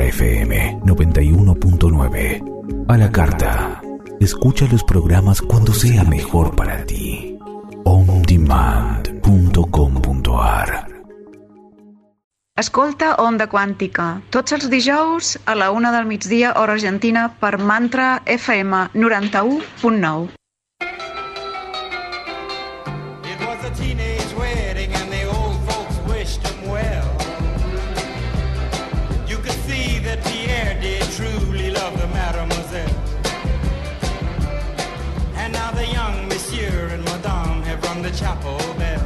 FM 91.9. A la carta. Escucha los programas cuando sea mejor para ti. ondemand.com.ar. Escolta Onda Quàntica, tots els dijous a la 1 del migdia, hora argentina, per Mantra FM 91.9. It was a teenage wedding and the old folks wished him well. You could see that Pierre did truly love the mademoiselle. And now the young monsieur and madame have rung the chapel bell.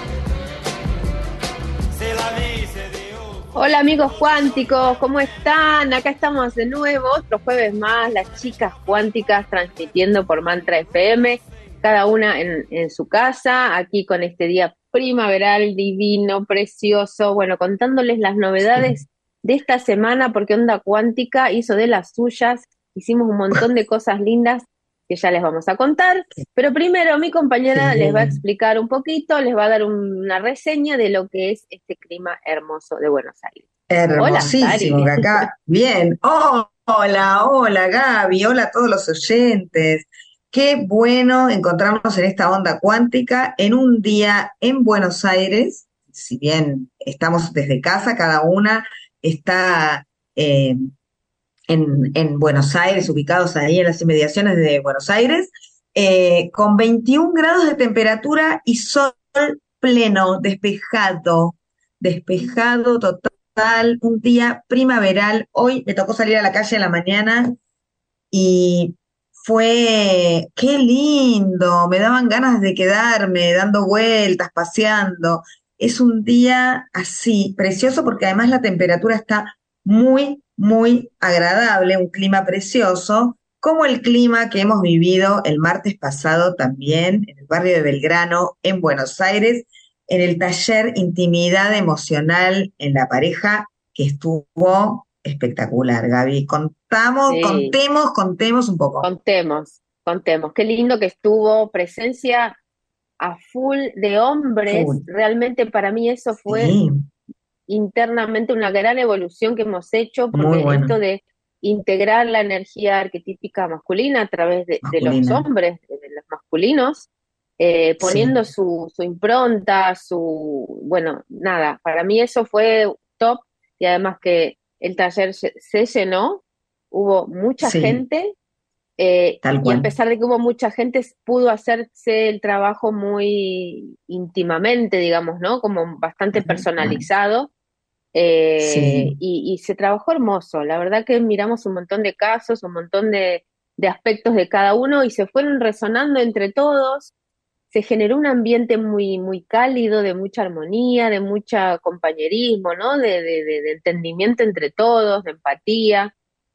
C'est la vie, c'est the old... Hola amigos cuánticos, ¿cómo están? Acá estamos de nuevo, otro jueves más, las chicas cuánticas transmitiendo por Mantra FM, cada una en su casa, aquí con este día primaveral, divino, precioso, bueno, contándoles las novedades de esta semana, porque Onda Cuántica hizo de las suyas, hicimos un montón de cosas lindas que ya les vamos a contar, pero primero mi compañera les va a explicar un poquito, les va a dar una reseña de lo que es este clima hermoso de Buenos Aires. Hermosísimo, Hola, que acá, bien, hola Gaby, hola a todos los oyentes, qué bueno encontrarnos en esta onda cuántica en un día en Buenos Aires, si bien estamos desde casa, cada una está en Buenos Aires, ubicados ahí en las inmediaciones de Buenos Aires, con 21 grados de temperatura y sol pleno, despejado total, un día primaveral. Hoy me tocó salir a la calle en la mañana y qué lindo, me daban ganas de quedarme dando vueltas, paseando. Es un día así, precioso, porque además la temperatura está muy, muy agradable, un clima precioso, como el clima que hemos vivido el martes pasado también en el barrio de Belgrano, en Buenos Aires, en el taller Intimidad Emocional en la Pareja, que estuvo espectacular, Gaby. Contemos un poco. Contemos, qué lindo que estuvo, presencia a full de hombres, realmente para mí eso fue internamente una gran evolución que hemos hecho, porque esto de integrar la energía arquetípica masculina a través de los hombres, de los masculinos, poniendo su impronta, bueno, nada, para mí eso fue top, y además que el taller se llenó, hubo mucha gente, y a pesar de que hubo mucha gente, pudo hacerse el trabajo muy íntimamente, digamos, ¿no? Como bastante personalizado, y se trabajó hermoso. La verdad que miramos un montón de casos, un montón de aspectos de cada uno, y se fueron resonando entre todos. Se generó un ambiente muy, muy cálido, de mucha armonía, de mucho compañerismo, ¿no? De entendimiento entre todos, de empatía.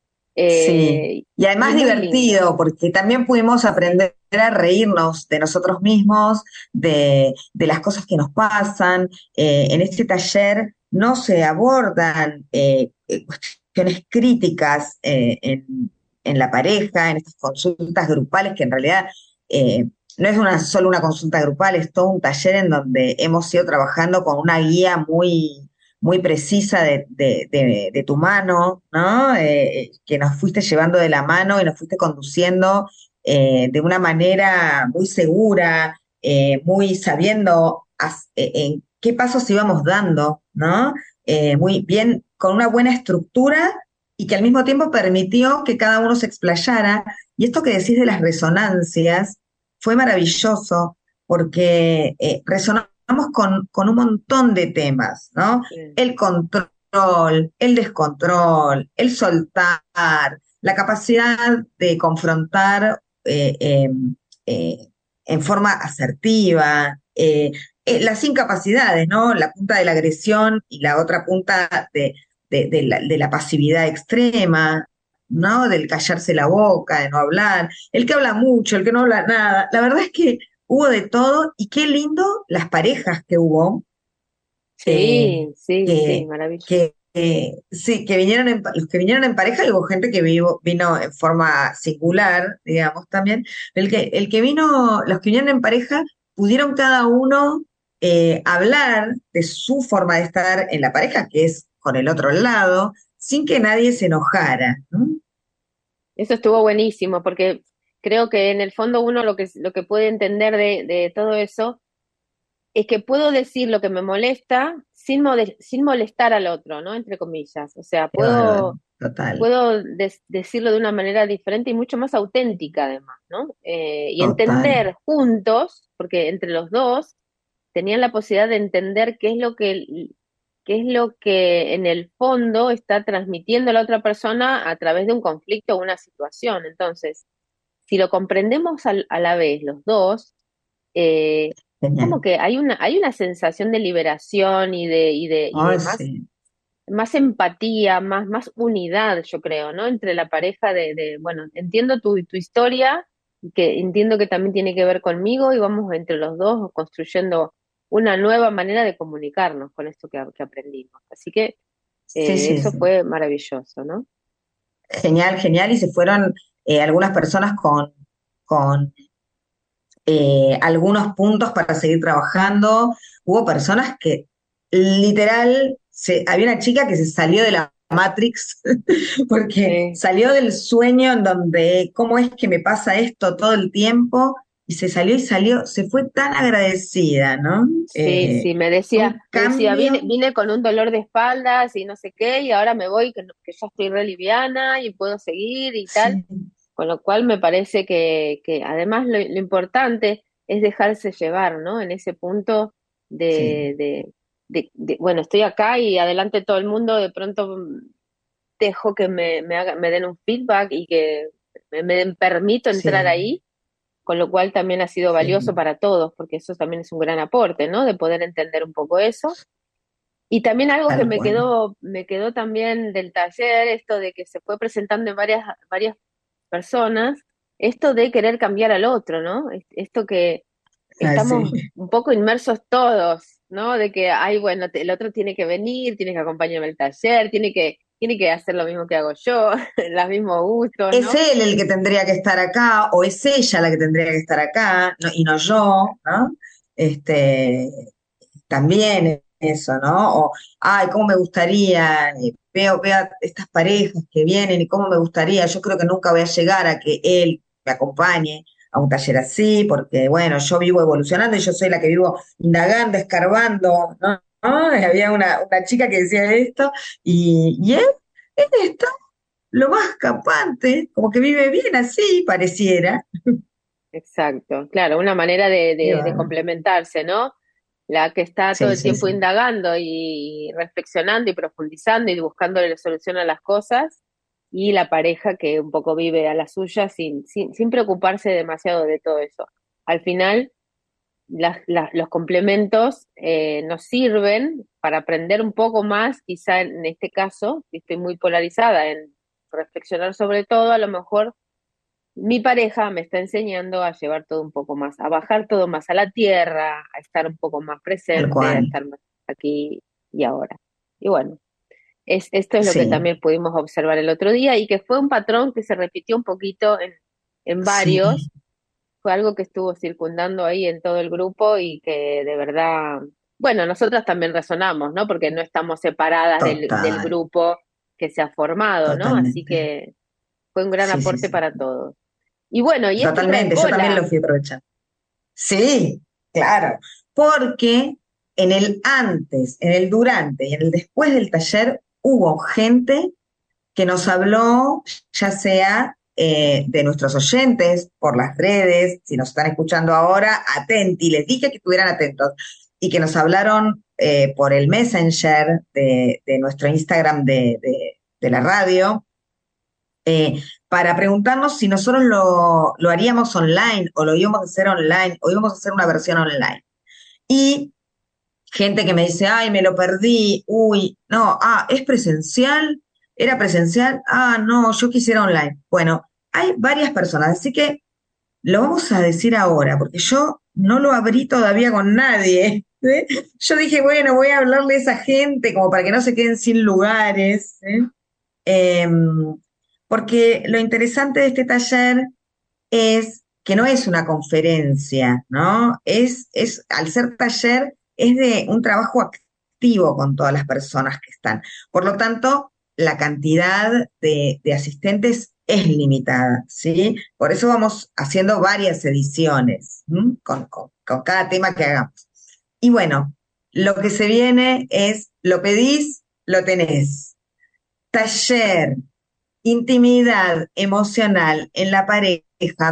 Y además divertido, lindo, porque también pudimos aprender a reírnos de nosotros mismos, de las cosas que nos pasan. En este taller no se abordan cuestiones críticas en la pareja, en estas consultas grupales, que en realidad no es solo una consulta grupal, es todo un taller en donde hemos ido trabajando con una guía muy, muy precisa de tu mano, ¿no? Que nos fuiste llevando de la mano y nos fuiste conduciendo de una manera muy segura, muy sabiendo en qué pasos íbamos dando, ¿no? Muy bien, con una buena estructura y que al mismo tiempo permitió que cada uno se explayara. Y esto que decís de las resonancias fue maravilloso, porque resonamos con un montón de temas, ¿no? El control, el descontrol, el soltar, la capacidad de confrontar en forma asertiva, las incapacidades, ¿no? La punta de la agresión y la otra punta de la pasividad extrema, ¿no? Del callarse la boca, de no hablar, el que habla mucho, el que no habla nada. La verdad es que hubo de todo, y qué lindo las parejas que hubo. Sí, maravilloso. Que vinieron los que vinieron en pareja, y hubo gente que vino en forma singular, digamos, también. Los que vinieron en pareja pudieron cada uno hablar de su forma de estar en la pareja, que es con el otro lado, sin que nadie se enojara, ¿no? Eso estuvo buenísimo, porque creo que en el fondo uno lo que puede entender de todo eso es que puedo decir lo que me molesta sin molestar al otro, ¿no? Entre comillas. O sea, Qué bárbaro, total, puedo decirlo de una manera diferente y mucho más auténtica además, ¿no? Y total, entender juntos, porque entre los dos tenían la posibilidad de entender qué es lo que en el fondo está transmitiendo la otra persona a través de un conflicto o una situación. Entonces, si lo comprendemos a la vez los dos, como genial. que hay una sensación de liberación y de Ay, más, sí, más empatía, más unidad, yo creo, ¿no? Entre la pareja bueno, entiendo tu historia, que entiendo que también tiene que ver conmigo y vamos entre los dos construyendo una nueva manera de comunicarnos con esto que aprendimos. Así que sí, sí, eso sí. fue maravilloso, ¿no? Genial, genial, y se fueron algunas personas con algunos puntos para seguir trabajando. Hubo personas que literal, había una chica que se salió de la Matrix porque Sí, salió del sueño en donde, ¿cómo es que me pasa esto todo el tiempo? Y se salió y salió, se fue tan agradecida, ¿no? sí, sí, me Fue decía, un me decía, cambio. vine con un dolor de espaldas y no sé qué, y ahora me voy, que ya estoy re liviana y puedo seguir y tal. Sí, Con lo cual me parece que además lo importante es dejarse llevar, ¿no? En ese punto sí, bueno, estoy acá y adelante todo el mundo, de pronto dejo que me den un feedback y que me permito entrar sí, ahí, con lo cual también ha sido valioso sí, para todos, porque eso también es un gran aporte, ¿no? De poder entender un poco eso. Y también algo que tal me cual. quedó, me quedó también del taller, esto de que se fue presentando en varias personas, esto de querer cambiar al otro, ¿no? Esto que Ah, estamos sí. un poco inmersos todos, ¿no? De que, ay, bueno, el otro tiene que venir, tiene que acompañarme al taller, tiene que hacer lo mismo que hago yo, los mismos gustos, Es ¿no? él el que tendría que estar acá, o es ella la que tendría que estar acá, y no yo, ¿no? Este, también eso, ¿no? O, ay, cómo me gustaría, veo a estas parejas que vienen y cómo me gustaría, yo creo que nunca voy a llegar a que él me acompañe a un taller así, porque, bueno, yo vivo evolucionando y yo soy la que vivo indagando, escarbando, ¿no? ¿No? Y había una chica que decía esto, y él está lo más capante, como que vive bien así, pareciera. Exacto, claro, una manera de, Qué de, de bárbaro. complementarse, ¿no? La que está todo Sí, el sí, tiempo sí, indagando y reflexionando y profundizando y buscando la solución a las cosas, y la pareja que un poco vive a la suya sin preocuparse demasiado de todo eso. Al final, los complementos nos sirven para aprender un poco más, quizá en este caso, que estoy muy polarizada en reflexionar sobre todo, a lo mejor mi pareja me está enseñando a llevar todo un poco más, a bajar todo más a la tierra, a estar un poco más tal presente, a cual. estar más aquí y ahora. Y bueno, esto es lo que Sí, también pudimos observar el otro día y que fue un patrón que se repitió un poquito en sí, varios, fue algo que estuvo circundando ahí en todo el grupo y que de verdad, bueno, nosotras también resonamos, ¿no? Porque no estamos separadas del total, grupo que se ha formado, ¿no? Así totalmente. que fue un gran Sí, sí, aporte sí, para todos. Y bueno, y esto trae totalmente. Yo también lo cola. fui aprovechando. Sí, claro, porque en el antes, en el durante y en el después del taller hubo gente que nos habló, ya sea de nuestros oyentes por las redes, si nos están escuchando ahora, atenti, les dije que estuvieran atentos, y que nos hablaron por el Messenger de nuestro Instagram de la radio, para preguntarnos si nosotros lo haríamos online o lo íbamos a hacer online o íbamos a hacer una versión online. Y gente que me dice, ay, me lo perdí, uy, no, ¿es presencial? ¿Era presencial? Ah, no, yo quisiera online. Bueno, hay varias personas, así que lo vamos a decir ahora, porque yo no lo abrí todavía con nadie. ¿Eh? Yo dije, bueno, voy a hablarle a esa gente como para que no se queden sin lugares. Porque lo interesante de este taller es que no es una conferencia, ¿no? Al ser taller, es de un trabajo activo con todas las personas que están. Por lo tanto, la cantidad de asistentes es limitada, ¿sí? Por eso vamos haciendo varias ediciones, ¿m? Con cada tema que hagamos. Y bueno, lo que se viene es, lo pedís, lo tenés. Taller, intimidad emocional en la pareja,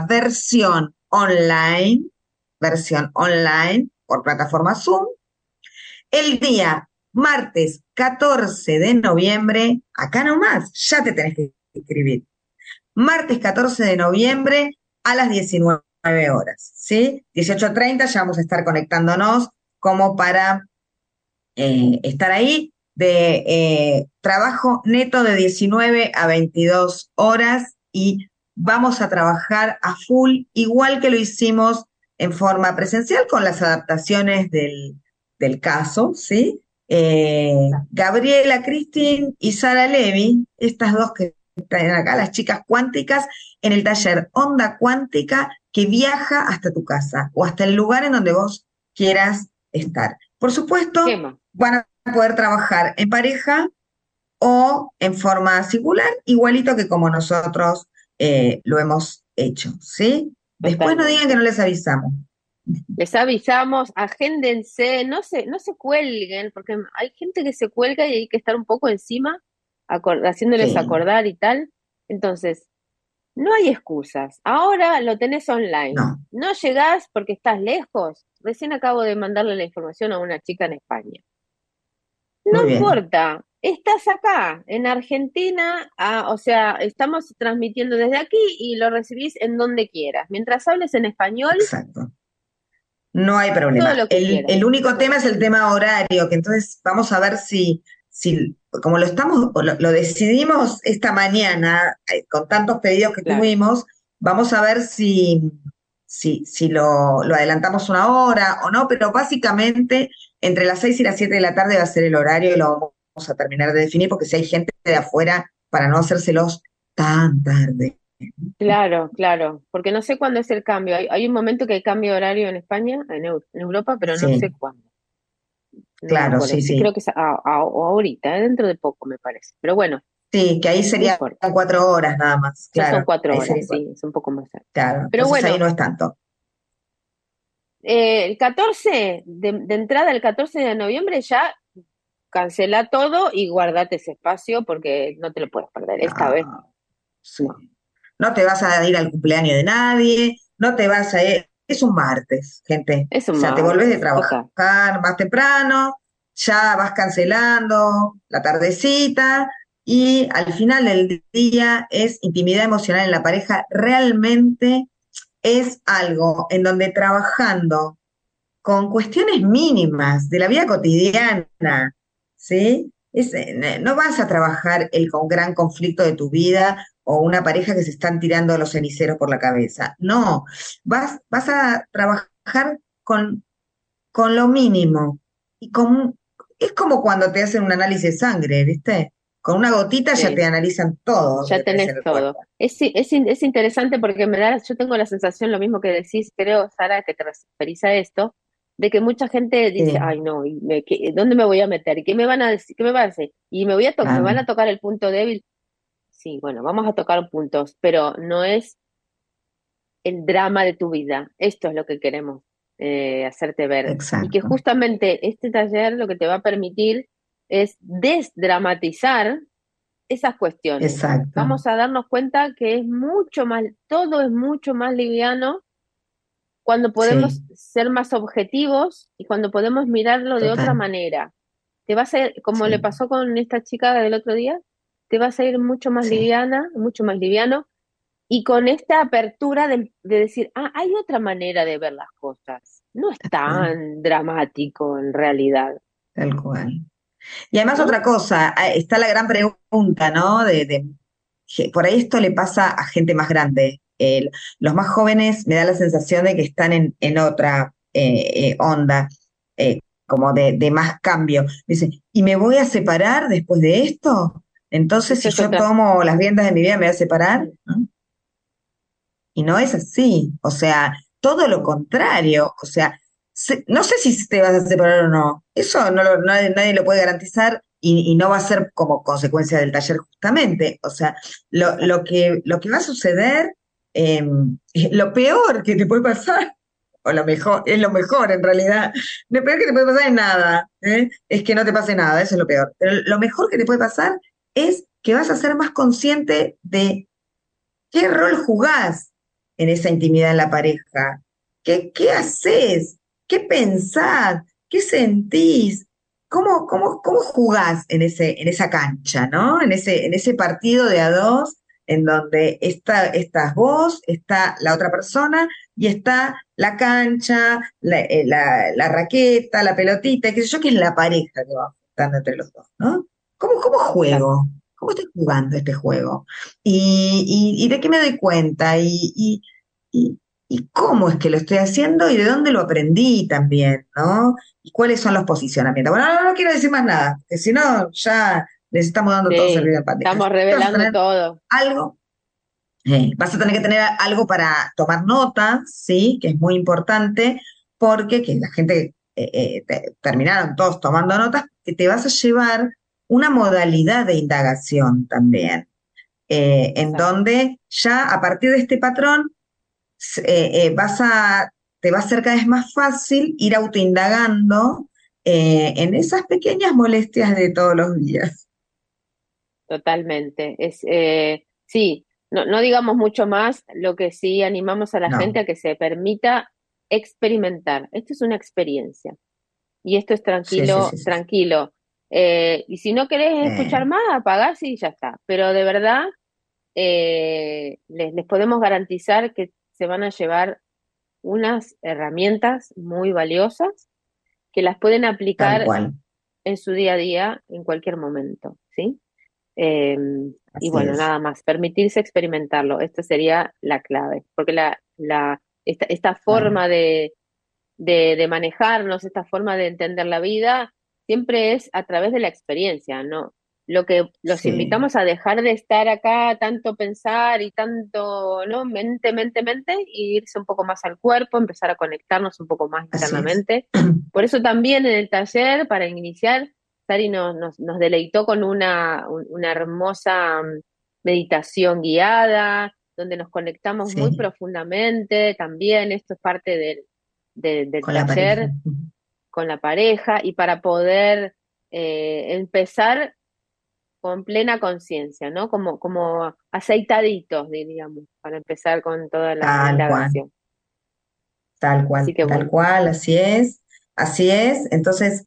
versión online por plataforma Zoom, el día martes 14 de noviembre, acá nomás, ya te tenés que inscribir. Martes 14 de noviembre a las 19 horas, ¿sí? 18:30 ya vamos a estar conectándonos como para estar ahí de trabajo neto de 19 a 22 horas y vamos a trabajar a full, igual que lo hicimos en forma presencial con las adaptaciones del caso, ¿sí? Gabriela Cristín y Sara Levy, estas dos que están acá, las chicas cuánticas, en el taller Onda Cuántica que viaja hasta tu casa o hasta el lugar en donde vos quieras estar. Por supuesto, van a poder trabajar en pareja o en forma singular, igualito que como nosotros lo hemos hecho, ¿sí? Después no digan que no les avisamos. Les avisamos, agéndense, no se cuelguen, porque hay gente que se cuelga y hay que estar un poco encima, haciéndoles acordar y tal. Entonces, no hay excusas. Ahora lo tenés online. No llegás porque estás lejos. Recién acabo de mandarle la información a una chica en España. No importa, estás acá, en Argentina, o sea, estamos transmitiendo desde aquí y lo recibís en donde quieras. Mientras hables en español. Exacto. No hay problema. El único tema es el tema horario, que entonces vamos a ver si como lo decidimos esta mañana, con tantos pedidos que tuvimos, vamos a ver si lo adelantamos una hora o no, pero básicamente entre las 6 y las 7 de la tarde va a ser el horario y lo vamos a terminar de definir, porque si hay gente de afuera, para no hacérselos tan tarde. Claro, porque no sé cuándo es el cambio. Hay un momento que hay cambio de horario en España, en Europa, pero no sé cuándo. Claro, sí. Creo que es ahorita, dentro de poco me parece. Pero bueno. Sí, que ahí serían 4 horas nada más. Claro, son 4 horas, sí, es un poco más tarde. Claro, pero bueno, ahí no es tanto. El 14, de entrada el 14 de noviembre ya cancela todo y guardate ese espacio porque no te lo puedes perder, esta vez no. Sí. No te vas a ir al cumpleaños de nadie, no te vas a ir. Es un martes, gente. Es un martes, te volvés de trabajar más temprano, ya vas cancelando la tardecita y al final del día es intimidad emocional en la pareja. Realmente es algo en donde trabajando con cuestiones mínimas de la vida cotidiana, ¿sí? No vas a trabajar el gran conflicto de tu vida o una pareja que se están tirando los ceniceros por la cabeza. No, vas a trabajar con lo mínimo. Es como cuando te hacen un análisis de sangre, ¿viste? Con una gotita ya te analizan todo. Ya tenés todo. Es interesante porque yo tengo la sensación, lo mismo que decís, creo, Sara, que te referís a esto, de que mucha gente dice, ay no, ¿dónde me voy a meter? ¿Y qué me van a decir? ¿Qué me van a hacer? Y me van a tocar el punto débil. Sí, bueno, vamos a tocar puntos, pero no es el drama de tu vida. Esto es lo que queremos hacerte ver. Exacto. Y que justamente este taller lo que te va a permitir es desdramatizar esas cuestiones. Exacto. Vamos a darnos cuenta que todo es mucho más liviano cuando podemos ser más objetivos y cuando podemos mirarlo de otra manera. Te vas a ir, como le pasó con esta chica del otro día, te vas a ir mucho más liviana, mucho más liviano, y con esta apertura de decir, hay otra manera de ver las cosas. No es tan dramático en realidad. Tal cual. Y además otra cosa, está la gran pregunta, ¿no? Por ahí esto le pasa a gente más grande. Los más jóvenes me da la sensación de que están en otra onda, como de más cambio. Dicen, ¿y me voy a separar después de esto? Entonces, si yo tomo las riendas de mi vida, ¿me voy a separar? ¿No? Y no es así. O sea, todo lo contrario. O sea, no sé si te vas a separar o no. Eso nadie lo puede garantizar, y no va a ser como consecuencia del taller justamente. O sea, lo que va a suceder, eh, lo peor que te puede pasar, o lo mejor, es lo mejor en realidad, lo peor que te puede pasar es nada, ¿eh? Es que no te pase nada, eso es lo peor. Pero lo mejor que te puede pasar es que vas a ser más consciente de qué rol jugás en esa intimidad en la pareja, qué haces, qué pensás, qué sentís, cómo jugás en esa cancha, ¿no? En ese partido de a dos, en donde estás vos, está la otra persona y está la cancha, la raqueta, la pelotita, qué sé yo, que es la pareja que va dando entre los dos, ¿no? ¿Cómo Exacto. juego? ¿Cómo estoy jugando este juego? ¿Y de qué me doy cuenta? Y, y cómo es que lo estoy haciendo y de dónde lo aprendí también, ¿no? Y cuáles son los posicionamientos. Bueno, no quiero decir más nada, porque si no, ya les estamos dando todo Sí, servido en bandeja. estamos Vas a revelando tener todo. algo, vas a tener que tener algo para tomar nota, ¿sí? Que es muy importante, porque que la gente terminaron todos tomando notas, que te vas a llevar una modalidad de indagación también, en Exacto. donde ya a partir de este patrón te va a ser cada vez más fácil ir autoindagando en esas pequeñas molestias de todos los días. Totalmente. Sí, no digamos mucho más, lo que sí animamos a la gente No, a que se permita experimentar. Esto es una experiencia y esto es sí, sí, tranquilo, sí, sí, sí. tranquilo. Y si no querés Eh, escuchar más, apagás y ya está. Pero de verdad, les podemos garantizar que se van a llevar unas herramientas muy valiosas que las pueden Tal aplicar cual, en su día a día en cualquier momento, ¿sí? Eh, y así bueno, es, nada más, permitirse experimentarlo. Esto sería la clave, porque esta claro. forma de manejarnos, esta forma de entender la vida, siempre es a través de la experiencia, ¿no? Lo que los Sí, invitamos a dejar de estar acá, tanto pensar y tanto, ¿no? Mente, y irse un poco más al cuerpo, empezar a conectarnos un poco más así es. internamente. Por eso también en el taller, para iniciar, Sari nos deleitó con una hermosa meditación guiada, donde nos conectamos muy Sí, profundamente, también esto es parte del con la pareja. taller con la pareja y para poder empezar con plena conciencia, ¿no? Como aceitaditos, diríamos, para empezar con toda la Tal cual. indagación. Así que Tal bueno, cual, así es, así es. Entonces,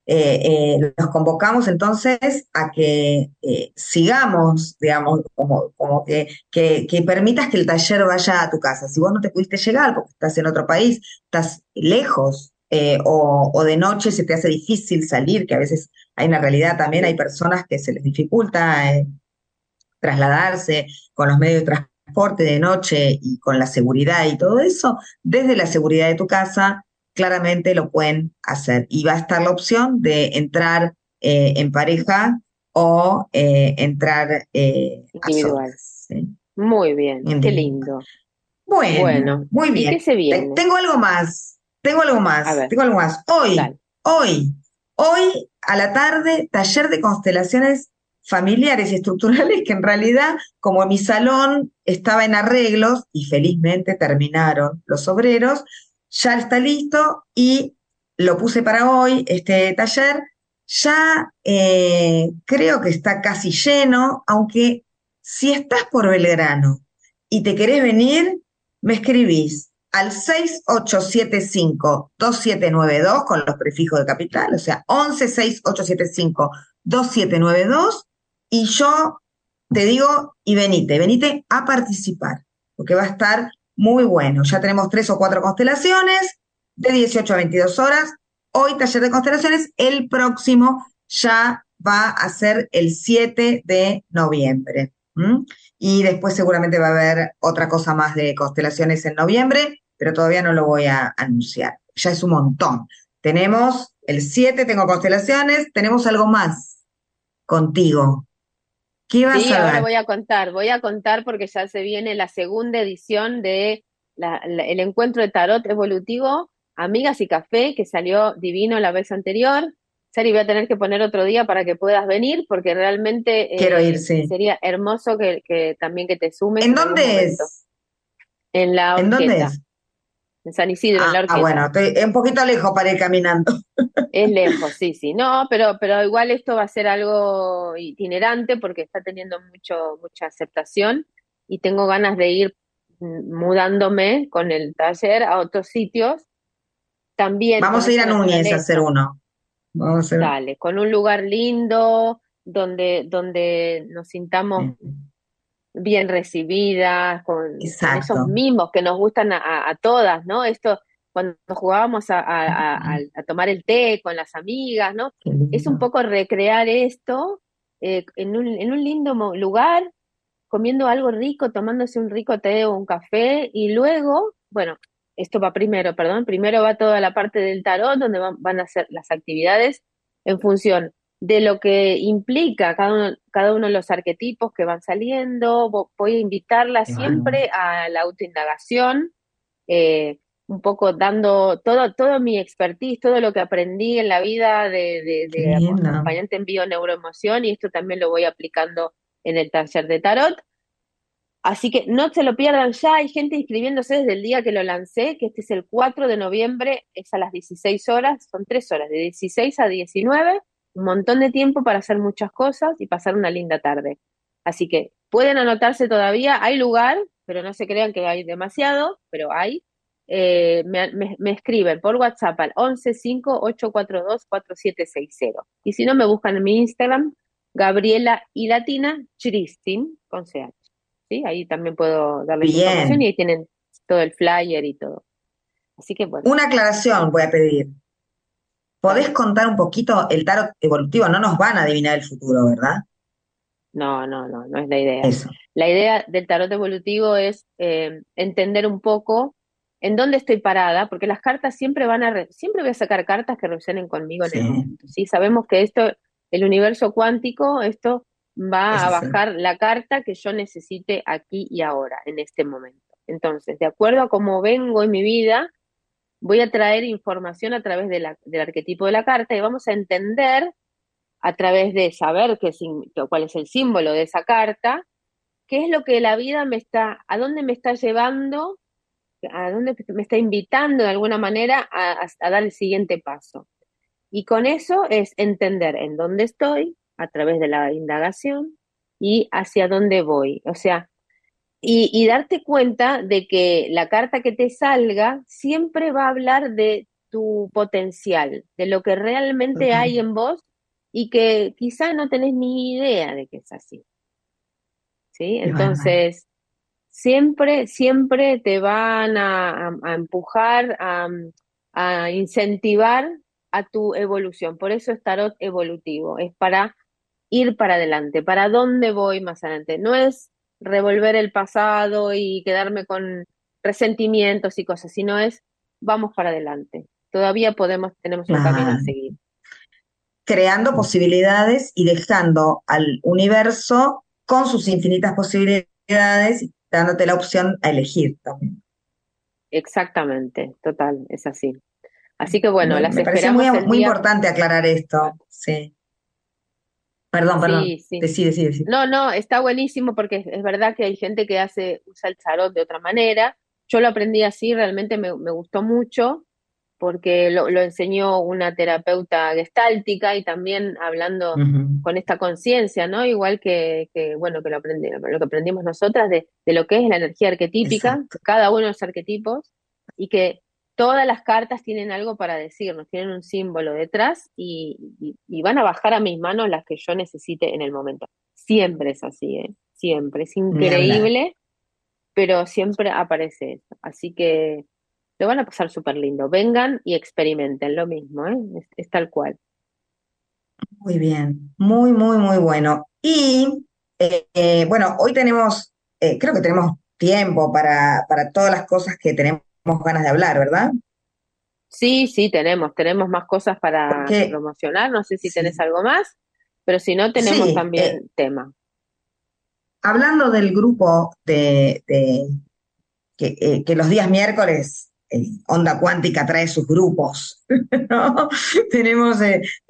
los convocamos entonces a que sigamos, digamos, como que permitas que el taller vaya a tu casa. Si vos no te pudiste llegar porque estás en otro país, estás lejos, o de noche se te hace difícil salir, que a veces hay una realidad también, hay sí, personas que se les dificulta trasladarse con los medios de transporte de noche y con la seguridad y todo eso, desde la seguridad de tu casa, claramente lo pueden hacer. Y va a estar la opción de entrar en pareja o entrar a individual. solas, ¿sí? Muy bien, qué Individual. lindo. Bueno, Bueno, muy ¿y qué bien. se viene? Tengo algo más, tengo algo A más, ver, tengo algo más. dale. Hoy, hoy a la tarde, taller de constelaciones familiares y estructurales que en realidad, como mi salón estaba en arreglos y felizmente terminaron los obreros, ya está listo y lo puse para hoy, este taller. Ya creo que está casi lleno, aunque si estás por Belgrano y te querés venir, me escribís al 6875-2792 con los prefijos de capital, o sea, 11-6875-2792, y yo te digo, y venite a participar, porque va a estar muy bueno. Ya tenemos 3 o 4 constelaciones de 18 a 22 horas. Hoy taller de constelaciones, el próximo ya va a ser el 7 de noviembre. ¿Mm? Y después seguramente va a haber otra cosa más de constelaciones en noviembre, pero todavía no lo voy a anunciar. Ya es un montón. Tenemos el 7, tengo constelaciones, tenemos algo más contigo. ¿Qué vas Sí, a ahora dar? voy a contar porque ya se viene la segunda edición de el encuentro de tarot evolutivo, Amigas y Café, que salió divino la vez anterior. Sari, voy a tener que poner otro día para que puedas venir, porque realmente Quiero ir, sí. sería hermoso que también que te sumes ¿En en algún dónde momento. es? En la ¿En dónde Horqueta, es? en San Isidro, en la Bueno, Horqueta. estoy un poquito lejos para ir caminando. Es lejos, sí, sí. No, pero igual esto va a ser algo itinerante porque está teniendo mucha aceptación y tengo ganas de ir mudándome con el taller a otros sitios, también con Vamos a ir esa a Núñez a hacer naturaleza. uno. Vamos a hacer. Dale, con un lugar lindo, donde nos sintamos bien recibidas, con esos Exacto. mimos que nos gustan a todas, ¿no? Esto, cuando jugábamos a tomar el té con las amigas, ¿no? Qué Es un lindo. poco recrear esto en un lindo lugar, comiendo algo rico, tomándose un rico té o un café, y luego, bueno, esto va primero, perdón, primero va toda la parte del tarot, donde van a ser las actividades en función de lo que implica cada uno de los arquetipos que van saliendo. Voy a invitarla Qué bueno. siempre a la autoindagación, un poco dando todo mi expertise, todo lo que aprendí en la vida Qué de lindo. acompañante en bio-neuroemoción, y esto también lo voy aplicando en el taller de tarot. Así que no se lo pierdan ya, hay gente inscribiéndose desde el día que lo lancé, que este es el 4 de noviembre, es a las 16 horas, son 3 horas, de 16 a 19, un montón de tiempo para hacer muchas cosas y pasar una linda tarde. Así que pueden anotarse todavía, hay lugar, pero no se crean que hay demasiado, pero hay. Me escriben por WhatsApp al 1158424760. Y si no, me buscan en mi Instagram, Gabriela y Latina Christin, con CH. ¿Sí? Ahí también puedo darles información y Bien. ahí tienen todo el flyer y todo. Así que bueno, Una aclaración voy a pedir. ¿Podés dale. contar un poquito el tarot evolutivo? No nos van a adivinar el futuro, ¿verdad? No es la idea. Eso. La idea del tarot evolutivo es entender un poco en dónde estoy parada, porque las cartas siempre voy a sacar cartas que resuenen conmigo en el Sí, momento. ¿Sí? Sabemos que esto, el universo cuántico, esto va es a así. bajar la carta que yo necesite aquí y ahora, en este momento. Entonces, de acuerdo a cómo vengo en mi vida, voy a traer información a través del arquetipo de la carta y vamos a entender a través de saber cuál es el símbolo de esa carta, qué es lo que la vida a dónde me está llevando, a dónde me está invitando de alguna manera a dar el siguiente paso. Y con eso es entender en dónde estoy a través de la indagación y hacia dónde voy. O sea, y darte cuenta de que la carta que te salga siempre va a hablar de tu potencial, de lo que realmente Total. hay en vos y que quizá no tenés ni idea de que es así, ¿sí? Qué bárbaro. Entonces, siempre te van a empujar, a incentivar a tu evolución. Por eso es tarot evolutivo, es para ir para adelante, para dónde voy más adelante. No es revolver el pasado y quedarme con resentimientos y cosas, sino es vamos para adelante. Todavía tenemos un camino a Claro. seguir. Creando posibilidades y dejando al universo con sus infinitas posibilidades y dándote la opción a elegir también. Exactamente, total, es así. Así que bueno, las Me parecía muy, esperamos el muy día. importante aclarar esto. Sí. Perdón. Sí, sí. Decide. No, está buenísimo porque es verdad que hay gente que usa el tarot de otra manera. Yo lo aprendí así, realmente me gustó mucho porque lo enseñó una terapeuta gestáltica y también hablando Ujú. con esta conciencia, ¿no? Igual bueno, lo que aprendimos nosotras de lo que es la energía arquetípica, Exacto. cada uno de los arquetipos, y que todas las cartas tienen algo para decirnos, tienen un símbolo detrás y van a bajar a mis manos las que yo necesite en el momento. Siempre es así, ¿eh? Siempre. Es Ni hablar. increíble, pero siempre aparece eso. Así que lo van a pasar súper lindo. Vengan y experimenten lo mismo, ¿eh? Es tal cual. Muy bien. Muy, muy, muy bueno. Y bueno, hoy tenemos, creo que tenemos tiempo para todas las cosas que tenemos ganas de hablar, ¿verdad? Sí, sí, tenemos más cosas para Porque, promocionar. No sé si tenés sí, algo más, pero si no, tenemos sí, también tema. hablando del grupo que los días miércoles Onda Cuántica trae sus grupos, ¿no? Tenemos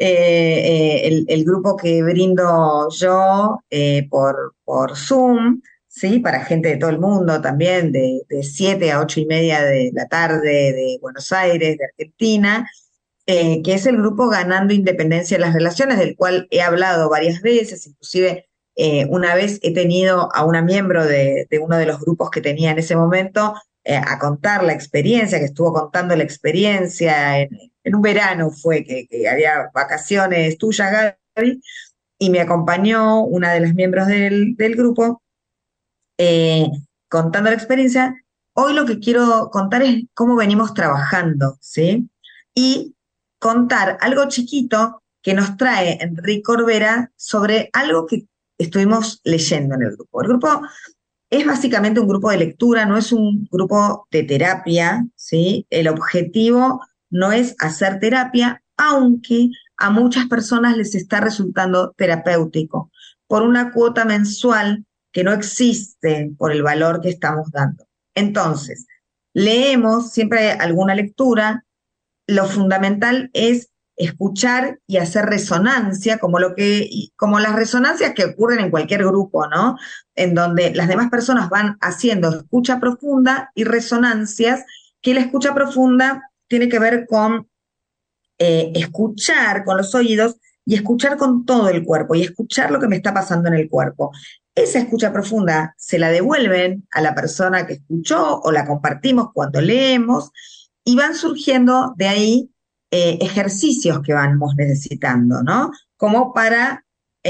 el grupo que brindo yo por Zoom, ¿sí? Para gente de todo el mundo también, de 7 a 8:30 de la tarde de Buenos Aires, de Argentina, que es el grupo Ganando Independencia en las Relaciones, del cual he hablado varias veces, inclusive una vez he tenido a una miembro de uno de los grupos que tenía en ese momento a contar la experiencia, que estuvo contando la experiencia en un verano fue que había vacaciones tuyas, Gaby, y me acompañó una de las miembros del grupo eh, contando la experiencia. Hoy lo que quiero contar es cómo venimos trabajando, ¿sí? Y contar algo chiquito que nos trae Enrique Corbera sobre algo que estuvimos leyendo en el grupo. El grupo es básicamente un grupo de lectura, no es un grupo de terapia, ¿sí? El objetivo no es hacer terapia, aunque a muchas personas les está resultando terapéutico por una cuota mensual que no existe por el valor que estamos dando. Entonces, leemos siempre alguna lectura, lo fundamental es escuchar y hacer resonancia, como las resonancias que ocurren en cualquier grupo, ¿no? En donde las demás personas van haciendo escucha profunda y resonancias, que la escucha profunda tiene que ver con escuchar con los oídos y escuchar con todo el cuerpo y escuchar lo que me está pasando en el cuerpo. Esa escucha profunda se la devuelven a la persona que escuchó o la compartimos cuando leemos y van surgiendo de ahí ejercicios que vamos necesitando, ¿no? Como para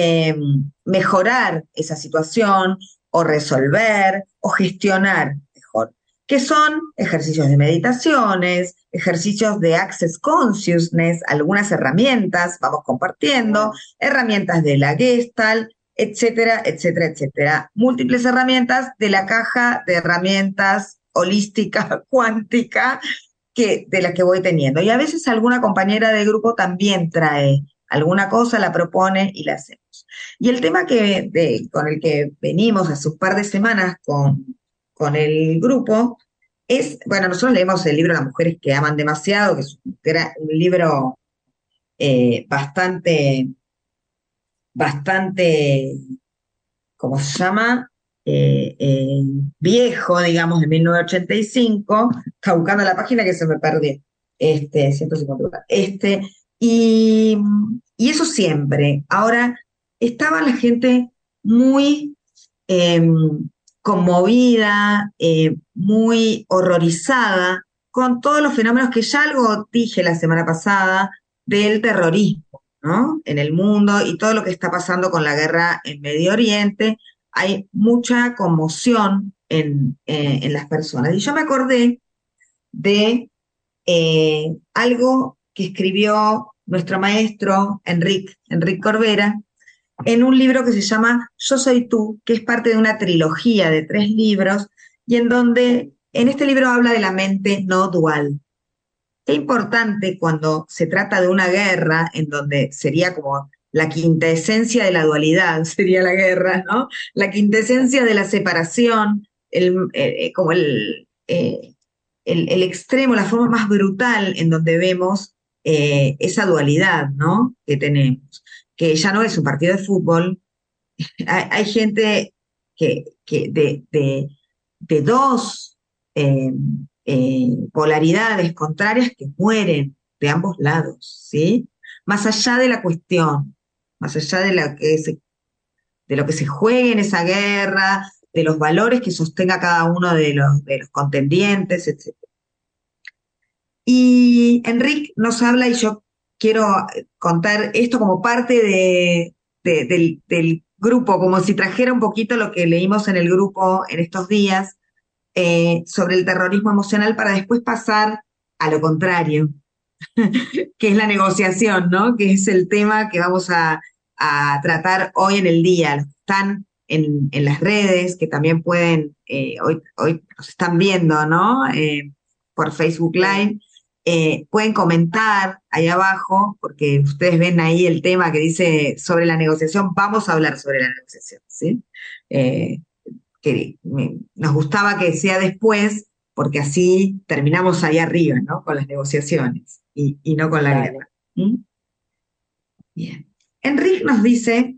mejorar esa situación o resolver o gestionar mejor, que son ejercicios de meditaciones, ejercicios de Access Consciousness, algunas herramientas, vamos compartiendo, herramientas de la Gestalt, etcétera, etcétera, etcétera. Múltiples herramientas de la caja de herramientas holística, cuántica, de las que voy teniendo. Y a veces alguna compañera de grupo también trae alguna cosa, la propone y la hacemos. Y el tema con el que venimos hace un par de semanas con el grupo es, bueno, nosotros leemos el libro Las mujeres que aman demasiado, que es un libro bastante, ¿cómo se llama? Viejo, digamos, de 1985, está buscando la página que se me perdió, 150, y eso siempre. Ahora, estaba la gente muy conmovida, muy horrorizada con todos los fenómenos que ya algo dije la semana pasada del terrorismo, ¿no? En el mundo y todo lo que está pasando con la guerra en Medio Oriente. Hay mucha conmoción en las personas. Y yo me acordé de algo que escribió nuestro maestro Enrique Corbera en un libro que se llama Yo soy tú, que es parte de una trilogía de 3 libros, y en este libro habla de la mente no dual. Qué importante cuando se trata de una guerra, en donde sería como la quintesencia de la dualidad, sería la guerra, ¿no? La quintesencia de la separación, como el extremo, la forma más brutal en donde vemos esa dualidad, ¿no? Que tenemos, que ya no es un partido de fútbol. Hay gente de dos polaridades contrarias que mueren de ambos lados, ¿sí? Más allá de la cuestión, más allá de lo que se juegue en esa guerra, de los valores que sostenga cada uno de los contendientes, etc. Y Enrique nos habla, y yo quiero contar esto como parte del grupo, como si trajera un poquito lo que leímos en el grupo en estos días, sobre el terrorismo emocional, para después pasar a lo contrario, que es la negociación, ¿no? Que es el tema que vamos a tratar hoy en el día. Los que están en las redes, que también pueden, hoy nos están viendo, ¿no? Por Facebook Live. Pueden comentar ahí abajo, porque ustedes ven ahí el tema que dice sobre la negociación. Vamos a hablar sobre la negociación, ¿sí? Que nos gustaba que sea después, porque así terminamos ahí arriba, ¿no? Con las negociaciones y no con la Dale. guerra. ¿Mm? Bien. Enrique nos dice,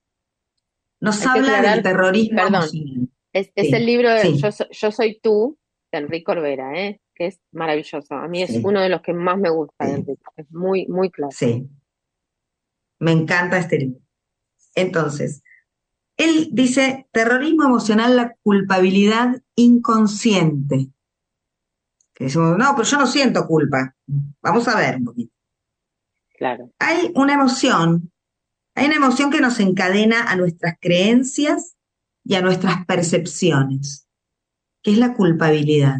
nos Hay que habla del aclarar, terrorismo perdón, emocional. es el Sí, libro de sí, Yo soy tú, de Enrique Corbera, que es maravilloso. A mí es sí, uno de los que más me gusta de sí, Enrique. Es muy, muy claro. sí. Me encanta este libro. Entonces, él dice, terrorismo emocional, la culpabilidad inconsciente. Que decimos, no, pero yo no siento culpa. Vamos a ver un poquito. Claro. Hay una emoción, hay una emoción que nos encadena a nuestras creencias y a nuestras percepciones, que es la culpabilidad.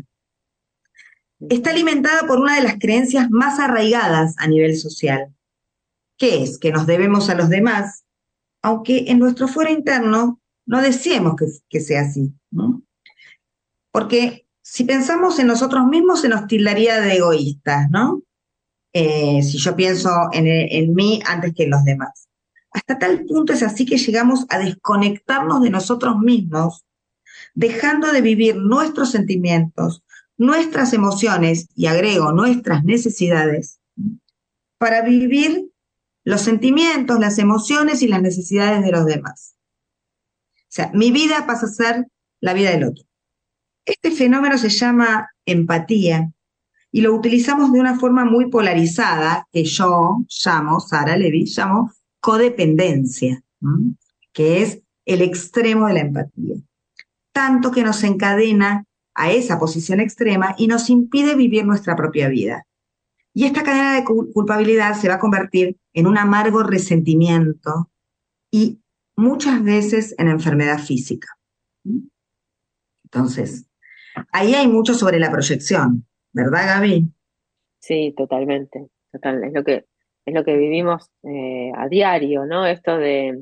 Está alimentada por una de las creencias más arraigadas a nivel social, que es que nos debemos a los demás, aunque en nuestro fuero interno no deseemos que sea así, ¿no? Porque si pensamos en nosotros mismos se nos tildaría de egoístas, ¿no? Si yo pienso en mí antes que en los demás. Hasta tal punto es así que llegamos a desconectarnos de nosotros mismos, dejando de vivir nuestros sentimientos, nuestras emociones, y agrego nuestras necesidades, para vivir los sentimientos, las emociones y las necesidades de los demás. O sea, mi vida pasa a ser la vida del otro. Este fenómeno se llama empatía y lo utilizamos de una forma muy polarizada que yo llamo, Sara Levy, llamo codependencia, ¿m? Que es el extremo de la empatía. Tanto que nos encadena a esa posición extrema y nos impide vivir nuestra propia vida. Y esta cadena de culpabilidad se va a convertir en un amargo resentimiento y muchas veces en enfermedad física. Entonces, ahí hay mucho sobre la proyección, ¿verdad, Gaby? Sí, totalmente. Total. Es lo que vivimos a diario, ¿no? Esto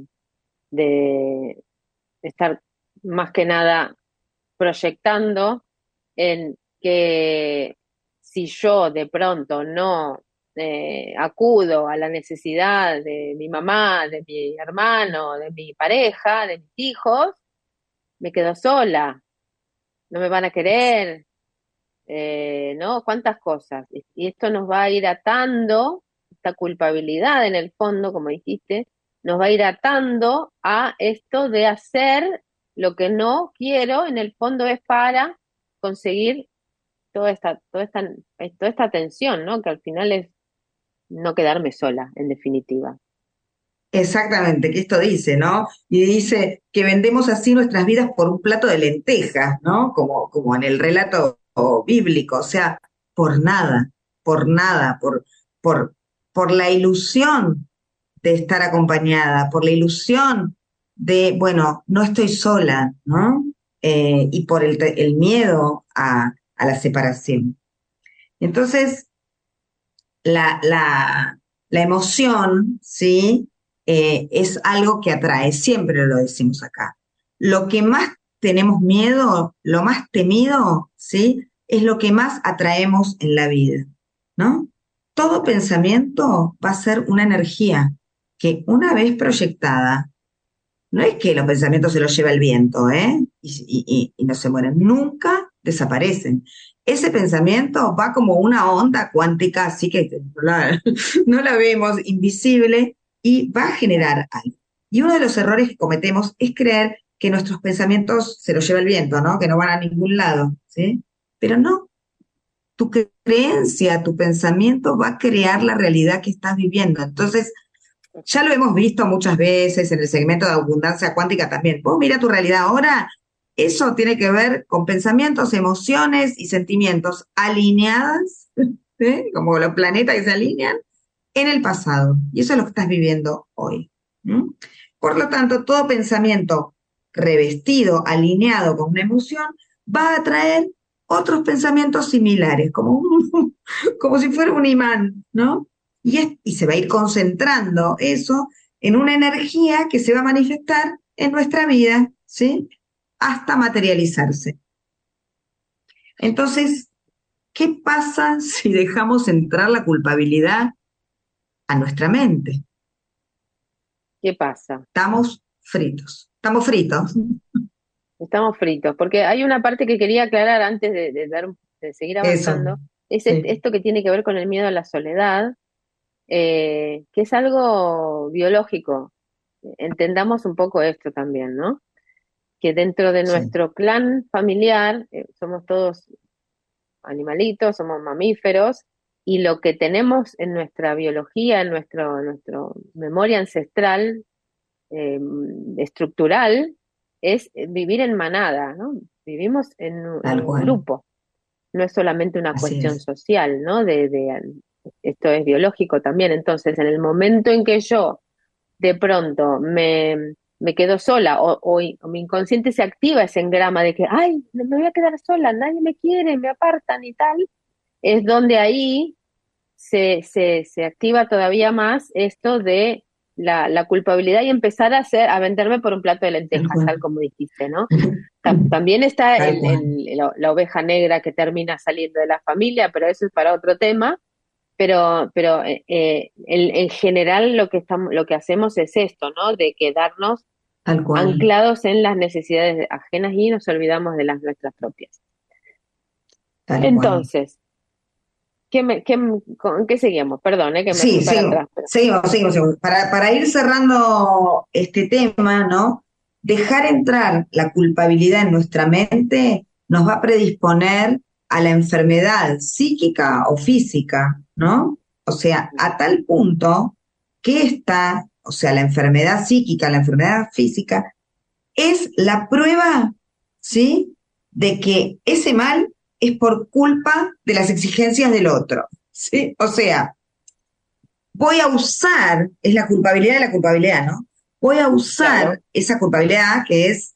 de estar más que nada proyectando en que si yo de pronto no acudo a la necesidad de mi mamá, de mi hermano, de mi pareja, de mis hijos, me quedo sola, no me van a querer, ¿no? Cuántas cosas. Y esto nos va a ir atando, esta culpabilidad en el fondo, como dijiste, nos va a ir atando a esto de hacer lo que no quiero, en el fondo es para conseguir toda esta atención, ¿no? Que al final es no quedarme sola, en definitiva. Exactamente, que esto dice, ¿no? Y dice que vendemos así nuestras vidas por un plato de lentejas, ¿no? Como en el relato bíblico, o sea, por nada, por nada, por, por la ilusión de estar acompañada, por la ilusión de, bueno, no estoy sola, ¿no? Y por el miedo a la separación. Entonces, la emoción, ¿sí? Es algo que atrae, siempre lo decimos acá. Lo que más tenemos miedo, lo más temido, ¿sí? Es lo que más atraemos en la vida, ¿no? Todo pensamiento va a ser una energía que una vez proyectada, no es que los pensamientos se los lleva el viento, ¿eh? Y no se mueren, nunca desaparecen. Ese pensamiento va como una onda cuántica, así que no la vemos, invisible, y va a generar algo. Y uno de los errores que cometemos es creer que nuestros pensamientos se los lleva el viento, ¿no? Que no van a ningún lado, ¿sí? Pero no, tu creencia, tu pensamiento va a crear la realidad que estás viviendo. Entonces, ya lo hemos visto muchas veces en el segmento de abundancia cuántica también. Vos mira tu realidad ahora, eso tiene que ver con pensamientos, emociones y sentimientos alineadas, ¿sí? Como los planetas que se alinean en el pasado. Y eso es lo que estás viviendo hoy. ¿Mm? Por lo tanto, todo pensamiento revestido, alineado con una emoción, va a atraer otros pensamientos similares, como si fuera un imán, ¿no? Y se va a ir concentrando eso en una energía que se va a manifestar en nuestra vida, ¿sí? Hasta materializarse. Entonces, ¿qué pasa si dejamos entrar la culpabilidad a nuestra mente? ¿Qué pasa? Estamos fritos. Estamos fritos. Estamos fritos, porque hay una parte que quería aclarar antes de dar de seguir Eso, avanzando, es sí, esto que tiene que ver con el miedo a la soledad, que es algo biológico. Entendamos un poco esto también, ¿no? Que dentro de sí, nuestro clan familiar, somos todos animalitos, somos mamíferos, y lo que tenemos en nuestra biología, en nuestro memoria ancestral, eh, estructural, es vivir en manada, ¿no? Vivimos en tal un cual, grupo, no es solamente una así cuestión es, social, ¿no? Esto es biológico también. Entonces, en el momento en que yo de pronto me quedo sola o mi inconsciente se activa ese engrama de que, ay, me voy a quedar sola, nadie me quiere, me apartan y tal, es donde ahí se activa todavía más esto de la culpabilidad y empezar a venderme por un plato de tal lentejas, cual, tal como dijiste, ¿no? También está tal cual. la oveja negra que termina saliendo de la familia, pero eso es para otro tema. Pero en general lo que hacemos es esto, ¿no? De quedarnos Tal cual, anclados en las necesidades ajenas y nos olvidamos de las nuestras propias. tal cual. Entonces, ¿con qué seguimos? Perdón, que me Sí, fui para sigo, atrás, pero seguimos. Para ir cerrando este tema, ¿no? Dejar entrar la culpabilidad en nuestra mente nos va a predisponer a la enfermedad psíquica o física, ¿no? O sea, a tal punto que esta, o sea, la enfermedad psíquica, la enfermedad física, es la prueba, ¿sí? De que ese mal es por culpa de las exigencias del otro, ¿sí? O sea, voy a usar, es la culpabilidad de la culpabilidad, ¿no? Voy a claro, usar esa culpabilidad que es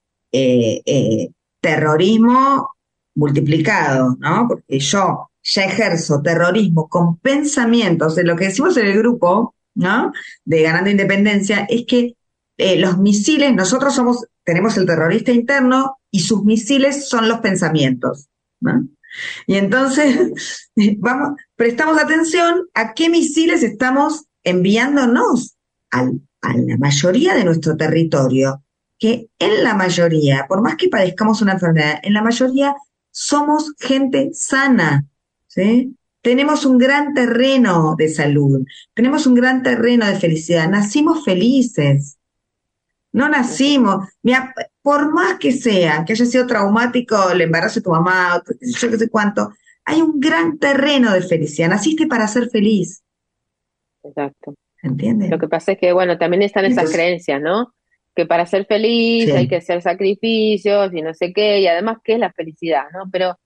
terrorismo multiplicado, ¿no? Porque yo ya ejerzo terrorismo con pensamientos, de lo que decimos en el grupo, ¿no? De Ganando Independencia, es que los misiles, tenemos el terrorista interno y sus misiles son los pensamientos, ¿no? Y bueno, entonces, prestamos atención a qué misiles estamos enviándonos a la mayoría de nuestro territorio, que en la mayoría, por más que padezcamos una enfermedad, en la mayoría somos gente sana, ¿sí? Tenemos un gran terreno de salud, tenemos un gran terreno de felicidad, nacimos felices, no nacimos, mira, por más que haya sido traumático el embarazo de tu mamá, o yo qué sé cuánto, hay un gran terreno de felicidad. Naciste para ser feliz, exacto. ¿entiendes? Lo que pasa es que, bueno, también están Y esas entonces, creencias, ¿no? Que para ser feliz hay sí, que hacer sacrificios y no sé qué, y además, ¿qué es la felicidad, no? Pero,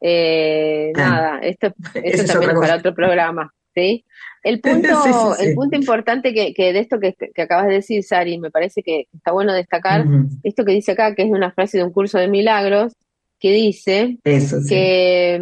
ah, nada, esto esa es también otra es para cosa. otro programa, ¿sí? Sí, sí, El sí. punto importante que de esto que acabas de decir, Sari, me parece que está bueno destacar, Ujú. esto que dice acá, que es una frase de un curso de milagros, que dice Eso sí. que